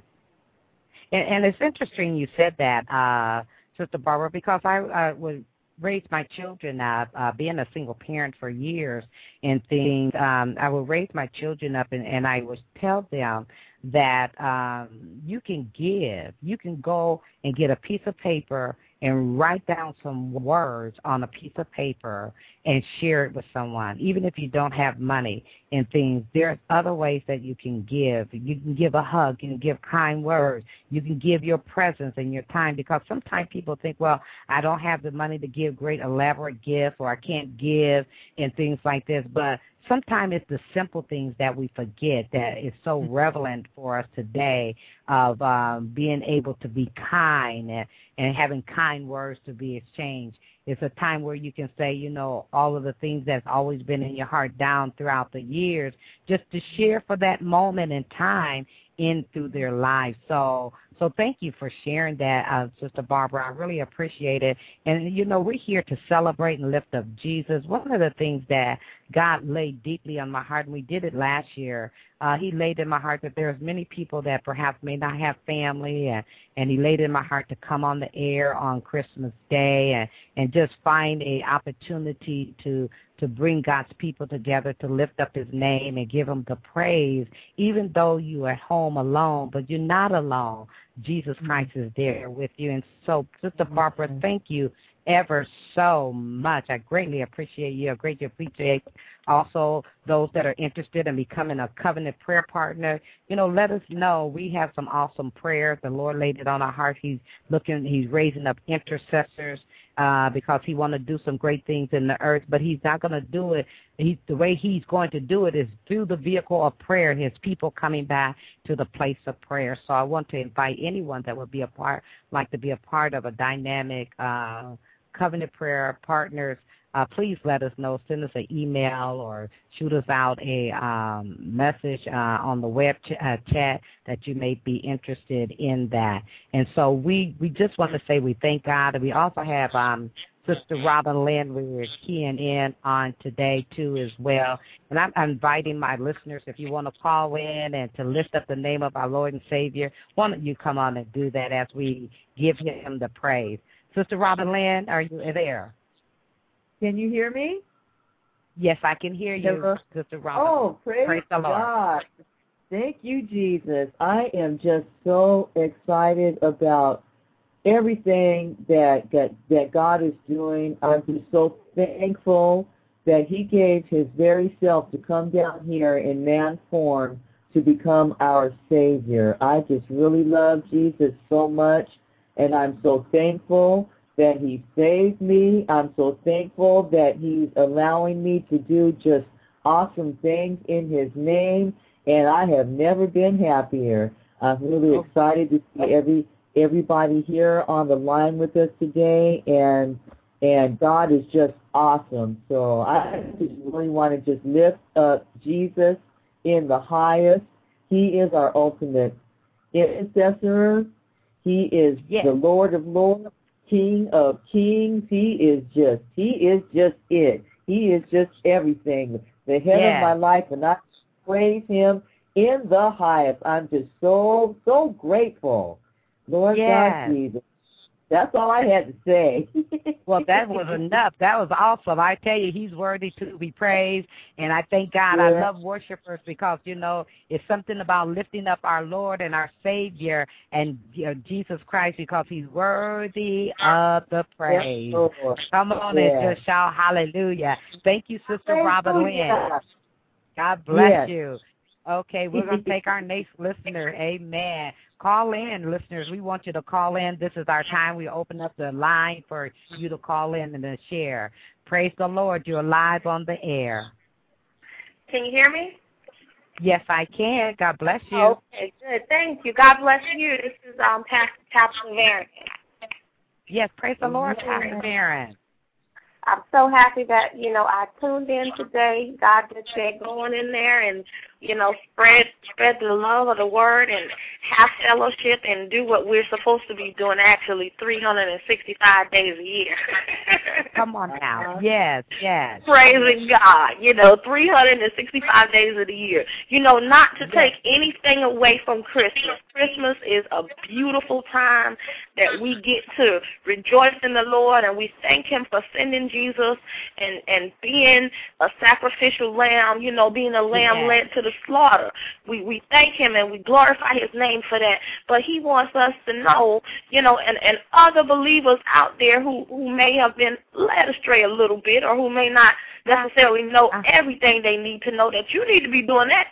And it's interesting you said that, Sister Barbara, because I would raise my children up, being a single parent for years and things. I would raise my children up, and I would tell them that you can give. You can go and get a piece of paper and write down some words on a piece of paper and share it with someone, even if you don't have money and things. There's other ways that you can give. You can give a hug. You can give kind words. You can give your presence and your time, because sometimes people think, well, I don't have the money to give great elaborate gifts, or I can't give and things like this. But sometimes it's the simple things that we forget that is so relevant for us today, of being able to be kind and having kind words to be exchanged. It's a time where you can say, all of the things that's always been in your heart down throughout the years, just to share for that moment in time in through their lives. So thank you for sharing that, Sister Barbara. I really appreciate it. And, we're here to celebrate and lift up Jesus. One of the things that God laid deeply on my heart, and we did it last year, he laid in my heart that there's many people that perhaps may not have family, and he laid in my heart to come on the air on Christmas Day and just find a opportunity to bring God's people together, to lift up his name and give him the praise, even though you're at home alone, but you're not alone. Jesus Christ is there with you. And so, Sister Barbara, thank you ever so much. I greatly appreciate you. I greatly appreciate also those that are interested in becoming a covenant prayer partner. Let us know. We have some awesome prayers. The Lord laid it on our heart. He's raising up intercessors because he wants to do some great things in the earth, but he's not going to do it. The way he's going to do it is through the vehicle of prayer, his people coming back to the place of prayer. So I want to invite anyone that would like to be a part of a dynamic covenant prayer partners. Please let us know. Send us an email or shoot us out a message on the web chat that you may be interested in that. And so we just want to say we thank God. And we also have Sister Robin Lynn, we're keying in on today, too, as well. And I'm inviting my listeners, if you want to call in and to lift up the name of our Lord and Savior, why don't you come on and do that as we give him the praise. Sister Robin Lynn, are you there? Can you hear me? Yes, I can hear you, Sister Robert. Oh, praise the Lord. God. Thank you, Jesus. I am just so excited about everything that God is doing. I'm just so thankful that he gave his very self to come down here in man form to become our Savior. I just really love Jesus so much, and I'm so thankful that he saved me. I'm so thankful that he's allowing me to do just awesome things in his name, and I have never been happier. I'm really excited to see everybody here on the line with us today, and God is just awesome. So I just really want to just lift up Jesus in the highest. He is our ultimate intercessor. He is the Lord of Lords, King of Kings. He is just it. He is just everything. The head of my life, and I praise him in the highest. I'm just so grateful. Lord God Jesus. That's all I had to say. Well, that was enough. That was awesome. I tell you, he's worthy to be praised, and I thank God. I love worshipers because, it's something about lifting up our Lord and our Savior and Jesus Christ, because he's worthy of the praise. Come on and just shout hallelujah. Thank you, Sister Robin Lynn. God bless you. Okay, we're going to take our next listener. Amen. Call in, listeners. We want you to call in. This is our time. We open up the line for you to call in and to share. Praise the Lord. You're live on the air. Can you hear me? Yes, I can. God bless you. Okay, good. Thank you. God bless you. This is Pastor Barron. Yes, praise the Lord, Pastor Barron. I'm so happy that, I tuned in today. God just said go on in there and, spread the love of the word and have fellowship and do what we're supposed to be doing actually 365 days a year. Come on now. Yes. Praising God, 365 days of the year. Not to take anything away from Christmas. Christmas is a beautiful time that we get to rejoice in the Lord, and we thank him for sending Jesus and being a sacrificial lamb, being a lamb led to the slaughter. We thank him and we glorify his name for that. But he wants us to know, and other believers out there who may have been led astray a little bit, or who may not necessarily know everything they need to know, that you need to be doing that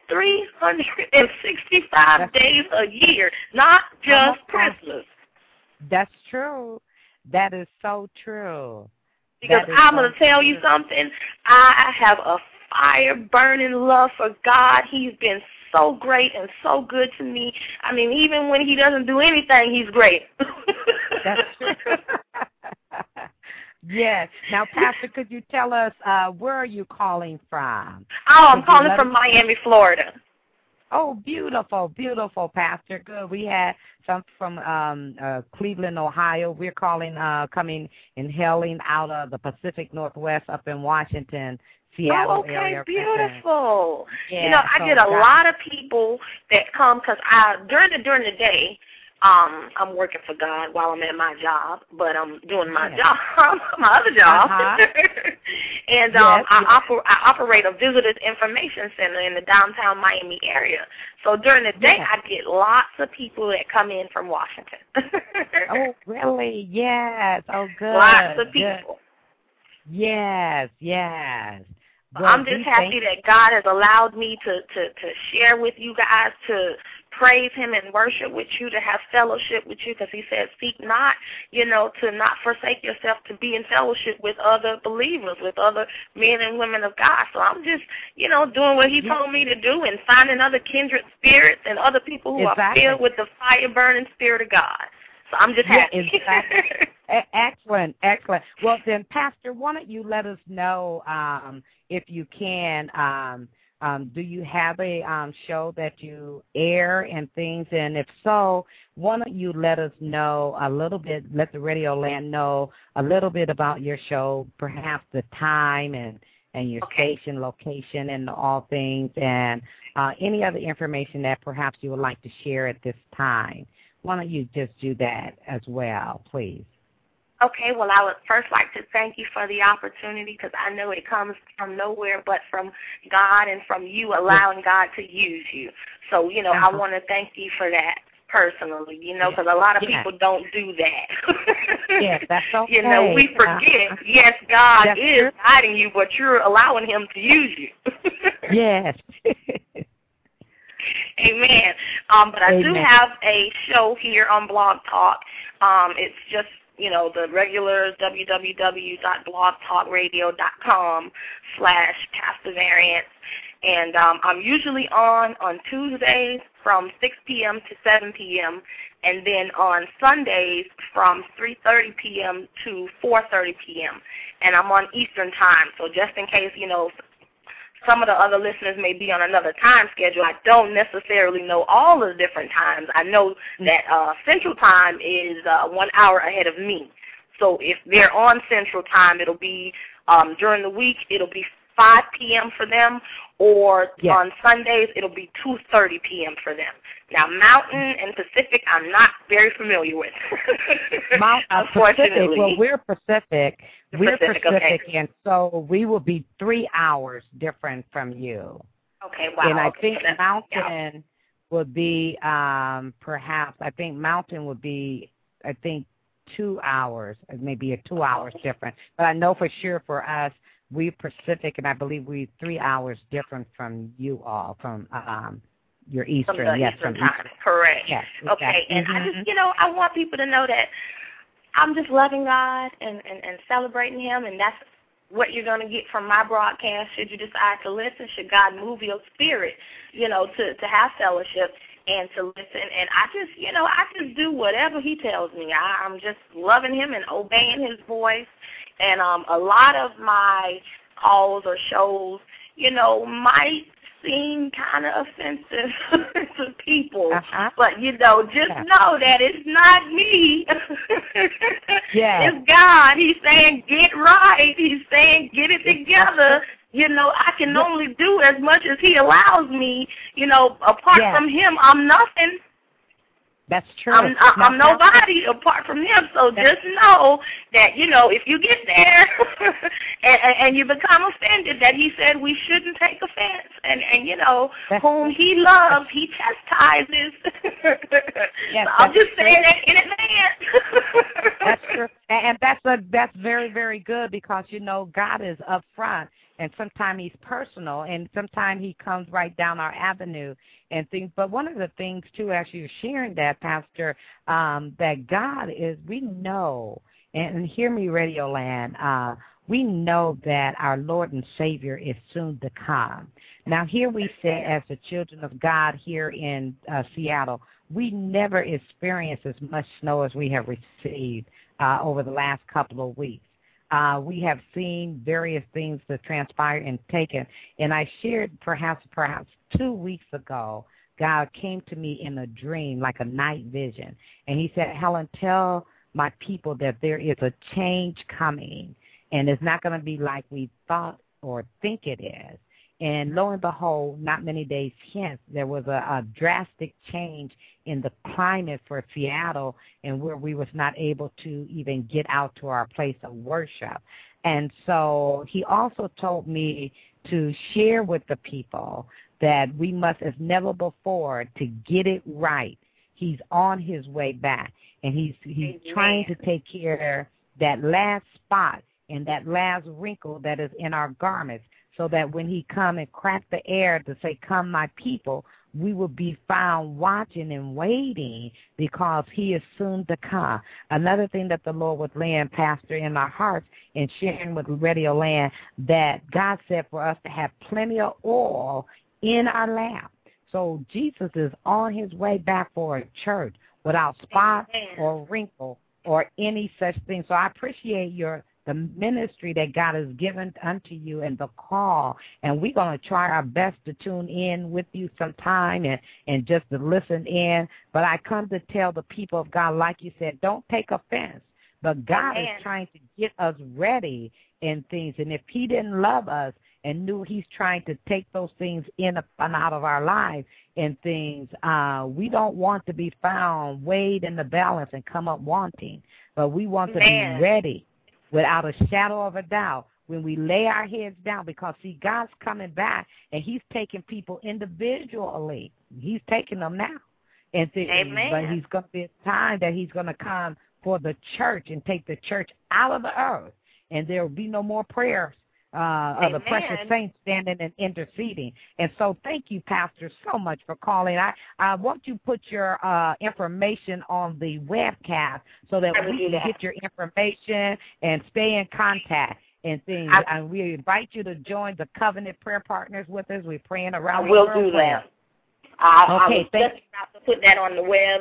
365 days a year, not just Christmas. That's true. That is so true. Because I'm going to tell you something. I have a fire-burning love for God. He's been so great and so good to me. I mean, even when he doesn't do anything, he's great. That's true. Yes. Now, Pastor, could you tell us where are you calling from? Oh, I'm calling from Miami, Florida. Oh, beautiful, beautiful, Pastor. Good. We had some from Cleveland, Ohio. We're coming and hailing out of the Pacific Northwest up in Washington, Seattle area. Okay, beautiful. Yeah, I get a lot of people that come because during the day, I'm working for God while I'm at my job, but I'm doing my job, my other job. And I operate a visitors information center in the downtown Miami area. So during the day, I get lots of people that come in from Washington. Oh, really? Yes. Oh, good. Lots of people. Yes. Well, I'm just happy that God has allowed me to share with you guys, to praise him and worship with you, to have fellowship with you, because he said, seek not, to not forsake yourself, to be in fellowship with other believers, with other men and women of God. So I'm just, doing what he told me to do and finding other kindred spirits and other people who are filled with the fire-burning spirit of God. So I'm just happy. Excellent. Well, then, Pastor, why don't you let us know, if you can, do you have a show that you air and things? And if so, why don't you let us know a little bit, let the radio land know a little bit about your show, perhaps the time and your station location and all things, and any other information that perhaps you would like to share at this time. Why don't you just do that as well, please? Okay, well, I would first like to thank you for the opportunity because I know it comes from nowhere but from God and from you allowing God to use you. So, I want to thank you for that personally, because a lot of people don't do that. Yes, that's okay. We forget, yes, God is guiding you, but you're allowing him to use you. Yes. Amen. But I do have a show here on Blog Talk. It's just, the regular www.blogtalkradio.com/Pastor Variance. And I'm usually on Tuesdays from 6 p.m. to 7 p.m. and then on Sundays from 3:30 p.m. to 4:30 p.m. And I'm on Eastern Time. So just in case, some of the other listeners may be on another time schedule. I don't necessarily know all of the different times. I know that Central Time is 1 hour ahead of me. So if they're on Central Time, it'll be during the week, it'll be 5 p.m. for them, or on Sundays, it'll be 2:30 p.m. for them. Now, Mountain and Pacific, I'm not very familiar with. Unfortunately. Pacific, well, we're Pacific. We're Pacific, okay. And so we will be 3 hours different from you. Okay, wow. And I think Mountain would be perhaps, I think Mountain would be, 2 hours, maybe 2 hours different. But I know for sure for us, we Pacific, and I believe we 3 hours different from you all, from your Eastern. From the Eastern time, correct. Yes, okay, and I just, I want people to know that I'm just loving God and celebrating him, and that's what you're going to get from my broadcast should you decide to listen, should God move your spirit, to have fellowship and to listen. And I just do whatever he tells me. I'm just loving him and obeying his voice. And a lot of my calls or shows, might seem kind of offensive to people. But, just know that it's not me. It's God. He's saying, get right. He's saying, get it together. I can only do as much as he allows me. Apart from him, I'm nothing. That's true. I'm nobody apart from him. So just know that, if you get there and you become offended, that he said we shouldn't take offense. And whom he loves, he chastises. Yes, so I'm just saying that in advance. That's true. And that's very, very good because, God is up front. And sometimes he's personal, and sometimes he comes right down our avenue and things. But one of the things, too, as you're sharing that, Pastor, that God is, we know, and hear me, Radio Land, we know that our Lord and Savior is soon to come. Now, here we sit as the children of God here in Seattle. We never experienced as much snow as we have received over the last couple of weeks. We have seen various things that transpire and taken. And I shared perhaps 2 weeks ago, God came to me in a dream, like a night vision. And he said, Helen, tell my people that there is a change coming. And it's not going to be like we thought or think it is. And lo and behold, not many days hence, there was a drastic change in the climate for Seattle, and where we was not able to even get out to our place of worship. And so he also told me to share with the people that we must, as never before, to get it right. He's on his way back, and he's trying to take care of that last spot and that last wrinkle that is in our garments, so that when he come and crack the air to say, come, my people, we will be found watching and waiting because he is soon to come. Another thing that the Lord was laying, Pastor, in our hearts and sharing with Radio Land, that God said for us to have plenty of oil in our lamp. So Jesus is on his way back for a church without spot or wrinkle or any such thing. So I appreciate the ministry that God has given unto you and the call. And we're going to try our best to tune in with you sometime and just to listen in. But I come to tell the people of God, like you said, don't take offense. But God is trying to get us ready in things. And if he didn't love us and knew he's trying to take those things in and out of our lives and things, we don't want to be found weighed in the balance and come up wanting, but we want to be ready without a shadow of a doubt when we lay our heads down, because, see, God's coming back, and he's taking people individually. He's taking them now. And but he's going to be a time that he's going to come for the church and take the church out of the earth, and there will be no more prayers of the precious saints standing and interceding. And so thank you, Pastor, so much for calling. I want you to put your information on the webcast so that we can get your information and stay in contact and things. And we invite you to join the Covenant Prayer Partners with us. We're praying around the world. We'll do that. Okay, I was just about to put that on the web,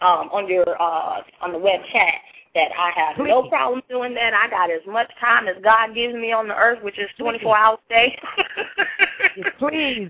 on the web chat, that I have no problem doing that. I got as much time as God gives me on the earth, which is 24 hours a day. Please.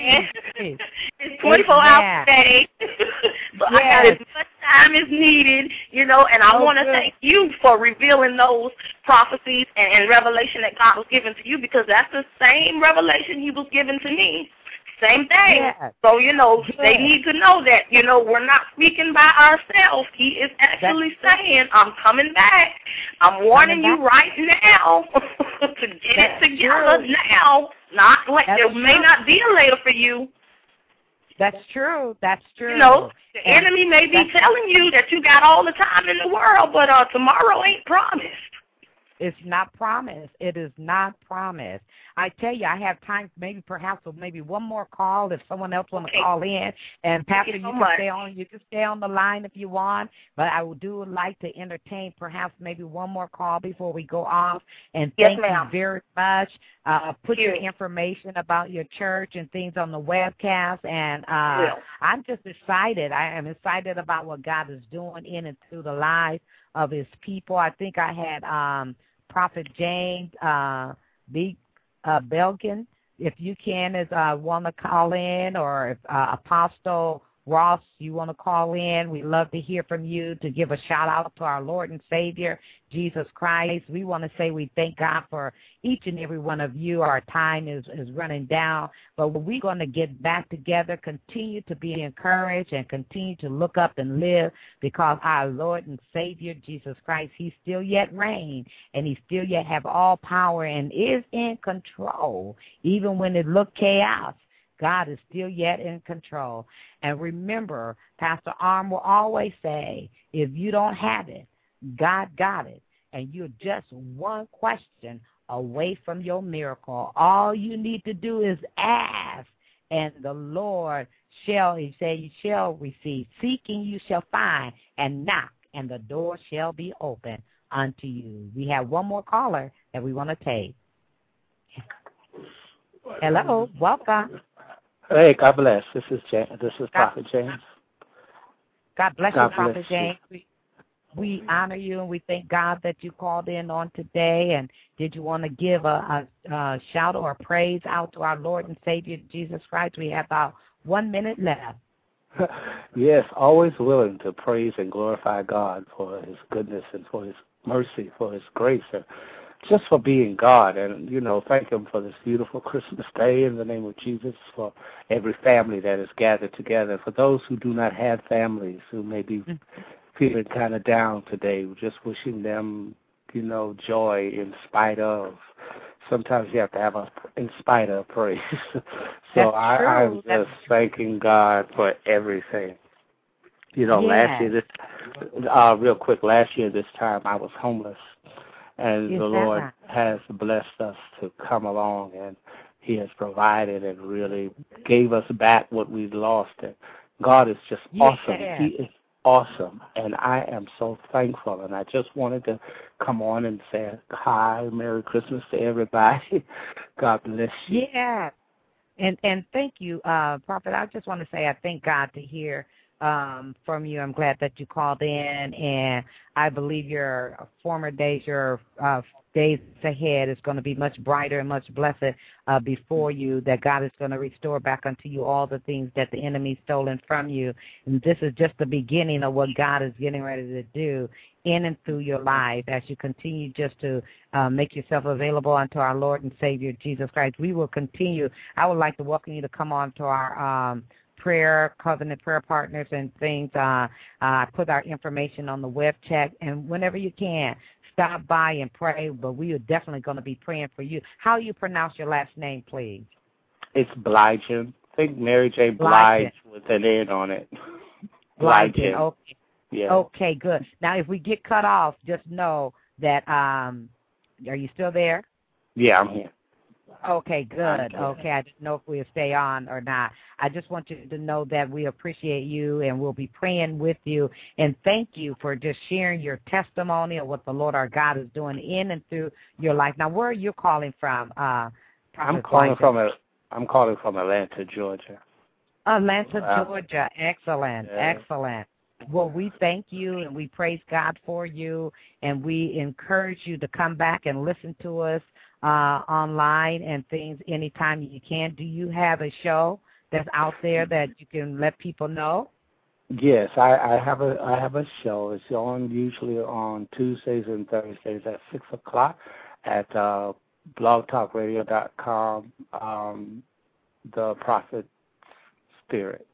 It's 24 hours a day. So I got as much time as needed, and I want to thank you for revealing those prophecies and revelation that God was giving to you, because that's the same revelation he was giving to me. Same thing. Yeah. So, they need to know that, we're not speaking by ourselves. He is actually saying, I'm coming back. I'm warning you right now to get it together now. Not like there may not be a later for you. That's true. The enemy may be telling you that you got all the time in the world, but tomorrow ain't promised. It's not promised. It is not promised. I tell you, I have time, maybe one more call if someone else want to call in. And Pastor, you can stay on the line if you want. But I would like to entertain perhaps maybe one more call before we go off. And thank you very much. Put your information about your church and things on the webcast. And I'm just excited. I am excited about what God is doing in and through the lives of his people. I think I had Prophet James Belkin, if you want to call in, or if Apostle Ross, you want to call in, we'd love to hear from you to give a shout out to our Lord and Savior, Jesus Christ. We want to say we thank God for each and every one of you. Our time is running down, but we're going to get back together, continue to be encouraged, and continue to look up and live, because our Lord and Savior, Jesus Christ, he still yet reigns, and he still yet have all power and is in control, even when it look chaos. God is still yet in control. And remember, Pastor Arm will always say, if you don't have it, God got it. And you're just one question away from your miracle. All you need to do is ask, and the Lord shall, he said, you shall receive. Seeking you shall find, and knock, and the door shall be open unto you. We have one more caller that we want to take. Hello, welcome. Hey, God bless. This is Prophet James. God bless you, Prophet James. We honor you, and we thank God that you called in on today. And did you want to give a shout or a praise out to our Lord and Savior, Jesus Christ? We have about 1 minute left. Yes, always willing to praise and glorify God for his goodness and for his mercy, for his grace, and just for being God. And, thank him for this beautiful Christmas day in the name of Jesus, for every family that is gathered together. For those who do not have families, who may be feeling kind of down today, just wishing them, joy in spite of. Sometimes you have to have a in spite of praise. So I'm just thanking God for everything. Last year, real quick, last year this time I was homeless. And the Lord has blessed us to come along, and he has provided and really gave us back what we lost. And God is just awesome. He is awesome, and I am so thankful. And I just wanted to come on and say hi, Merry Christmas to everybody. God bless you. Yeah, and thank you, Prophet. I just want to say I thank God to hear from you. I'm glad that you called in, and I believe your former days, your days ahead is going to be much brighter and much blessed before you, that God is going to restore back unto you all the things that the enemy stolen from you. And this is just the beginning of what God is getting ready to do in and through your life as you continue just to make yourself available unto our Lord and Savior, Jesus Christ. We will continue. I would like to welcome you to come on to our covenant prayer partners and things. I put our information on the web chat, and whenever you can, stop by and pray, but we are definitely going to be praying for you. How you pronounce your last name, please? It's Blige. I think Mary J. Blige with an N on it. Blige. Okay. Yeah. Okay, good. Now, if we get cut off, just know that, are you still there? Yeah, I'm here. Okay, good. Okay, I didn't know if we'll stay on or not. I just want you to know that we appreciate you, and we'll be praying with you. And thank you for just sharing your testimony of what the Lord our God is doing in and through your life. Now, where are you calling from? I'm calling from Atlanta, Georgia. Atlanta, Georgia. Excellent, yeah. Excellent. Well, we thank you, and we praise God for you, and we encourage you to come back and listen to us online and things anytime you can. Do you have a show that's out there that you can let people know? Yes, I have a show. It's usually on Tuesdays and Thursdays at 6:00 at blogtalkradio.com. The Prophet Spirit.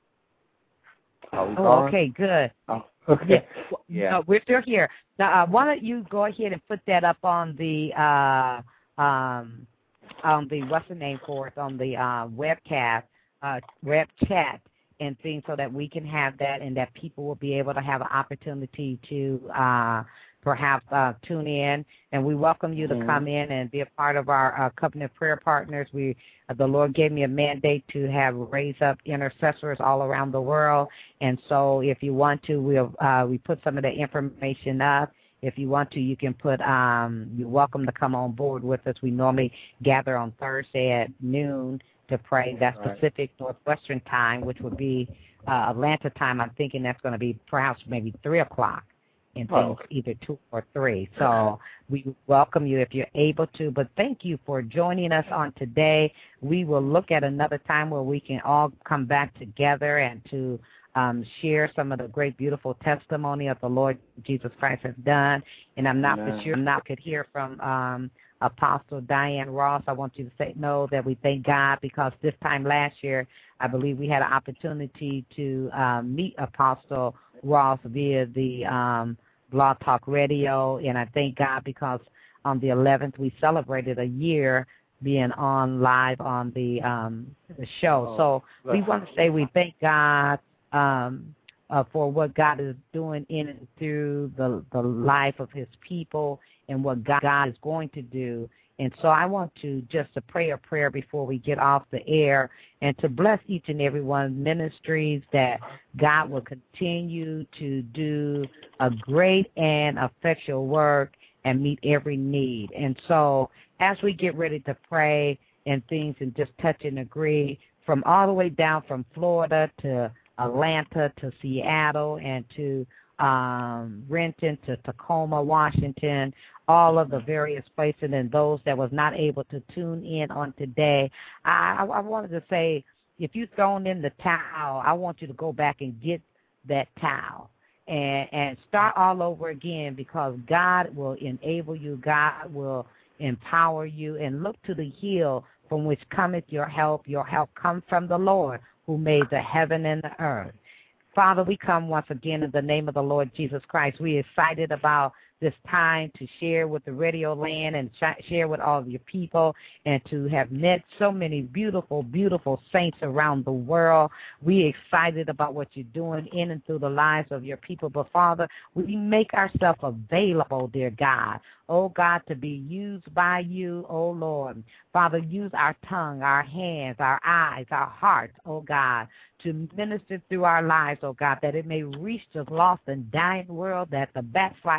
Okay, good. Oh, okay. Yeah. No, we're still here. Now, why don't you go ahead and put that up on the what's the name for it, on the webcast, web chat and things, so that we can have that, and that people will be able to have an opportunity to perhaps tune in. And we welcome you to come in and be a part of our covenant prayer partners. The Lord gave me a mandate to raise up intercessors all around the world. And so if you want to, we put some of the information up. If you want to, you can put, you're welcome to come on board with us. We normally gather on Thursday at noon to pray. That's Pacific Northwestern time, which would be Atlanta time. I'm thinking that's going to be perhaps maybe 3 o'clock. And things, either 2 or 3. So we welcome you if you're able to. But thank you for joining us on today. We will look at another time where we can all come back together and to share some of the great, beautiful testimony of the Lord Jesus Christ has done. And I'm not for sure I could hear from Apostle Diane Ross. I want you to know that we thank God, because this time last year, I believe we had an opportunity to meet Apostle Ross via the Blog Talk Radio, and I thank God because on the 11th we celebrated a year being on live on the show. So we want to say we thank God for what God is doing in and through the life of His people and what God is going to do. And so I want to just to pray a prayer before we get off the air, and to bless each and every one of ministries, that God will continue to do a great and effectual work and meet every need. And so as we get ready to pray and things and just touch and agree, from all the way down from Florida to Atlanta to Seattle and to Renton to Tacoma, Washington, all of the various places, and those that was not able to tune in on today, I wanted to say, if you've thrown in the towel, I want you to go back and get that towel and start all over again, because God will enable you, God will empower you, and look to the hill from which cometh your help. Your help comes from the Lord who made the heaven and the earth. Father, we come once again in the name of the Lord Jesus Christ. We're excited about this time to share with the radio land and share with all of your people, and to have met so many beautiful, beautiful saints around the world. We're excited about what you're doing in and through the lives of your people. But, Father, we make ourselves available, dear God, oh God, to be used by you, oh Lord. Father, use our tongue, our hands, our eyes, our hearts, oh God, to minister through our lives, oh God, that it may reach the lost and dying world, that the backslider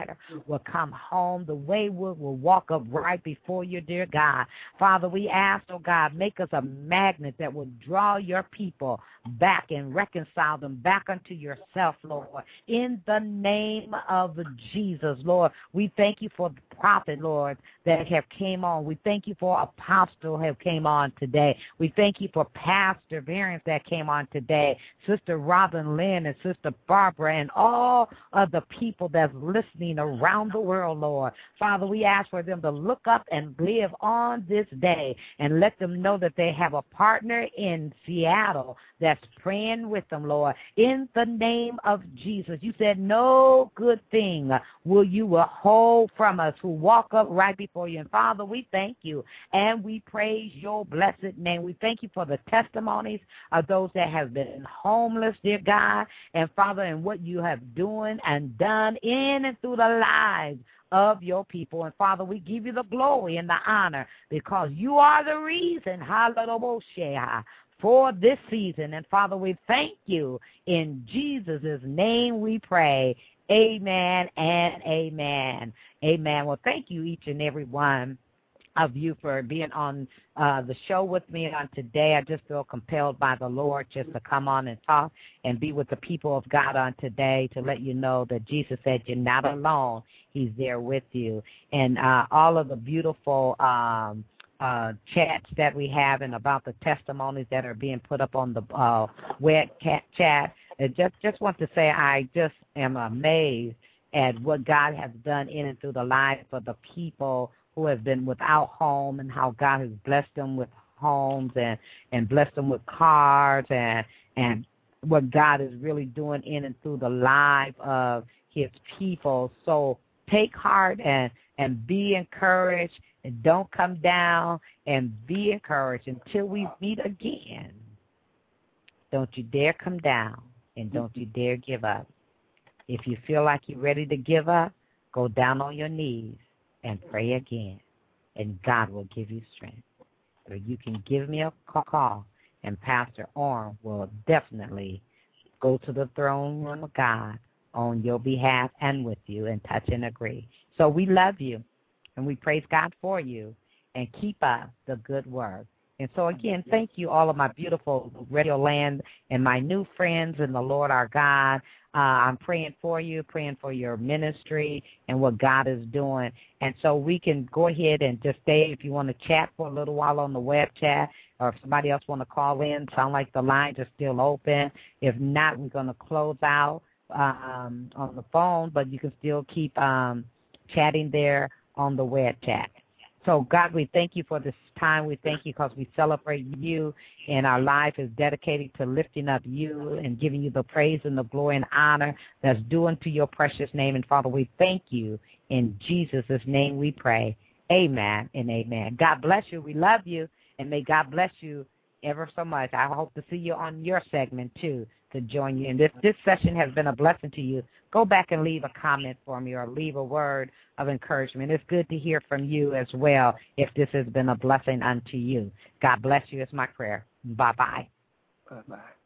will come home. The wayward will walk up right before you, dear God. Father, we ask, oh God, make us a magnet that will draw your people back and reconcile them back unto yourself, Lord. In the name of Jesus, Lord, we thank you for the prophet, Lord, that have came on. We thank you for apostle have came on today. We thank you for Pastor Variance that came on today, Sister Robin Lynn and Sister Barbara and all of the people that's listening around the world, Lord. Father, we ask for them to look up and live on this day and let them know that they have a partner in Seattle that's praying with them, Lord. In the name of Jesus, you said no good thing will you withhold from us who walk up right before you. And Father, we thank you and we praise your blessed name. We thank you for the testimonies of those that have been homeless, dear God, and Father, and what you have doing and done in and through the lives of your people. And Father, we give you the glory and the honor because you are the reason, hallelujah, for this season. And Father, we thank you. In Jesus' name we pray. Amen and amen. Amen. Well, thank you, each and every one of you, for being on the show with me on today. I just feel compelled by the Lord just to come on and talk and be with the people of God on today to let you know that Jesus said you're not alone. He's there with you. And all of the beautiful chats that we have and about the testimonies that are being put up on the web chat. I just want to say I just am amazed at what God has done in and through the lives of the people who have been without home and how God has blessed them with homes and blessed them with cars and what God is really doing in and through the life of his people. So take heart and be encouraged and don't come down, and be encouraged until we meet again. Don't you dare come down, and don't you dare give up. If you feel like you're ready to give up, go down on your knees and pray again, and God will give you strength. Or you can give me a call, and Pastor Orm will definitely go to the throne room of God on your behalf and with you and touch and agree. So we love you, and we praise God for you, and keep up the good work. And so, again, thank you, all of my beautiful Radio Land and my new friends in the Lord our God. I'm praying for you, praying for your ministry and what God is doing. And so we can go ahead and just stay if you want to chat for a little while on the web chat, or if somebody else want to call in, sound like the lines are still open. If not, we're going to close out on the phone, but you can still keep chatting there on the web chat. So, God, we thank you for this time. We thank you because we celebrate you, and our life is dedicated to lifting up you and giving you the praise and the glory and honor that's due unto your precious name. And, Father, we thank you. In Jesus' name we pray. Amen and amen. God bless you. We love you, and may God bless you ever so much. I hope to see you on your segment, too, to join you. And this session has been a blessing to you. Go back and leave a comment for me or leave a word of encouragement. It's good to hear from you as well if this has been a blessing unto you. God bless you is my prayer. Bye-bye. Bye-bye.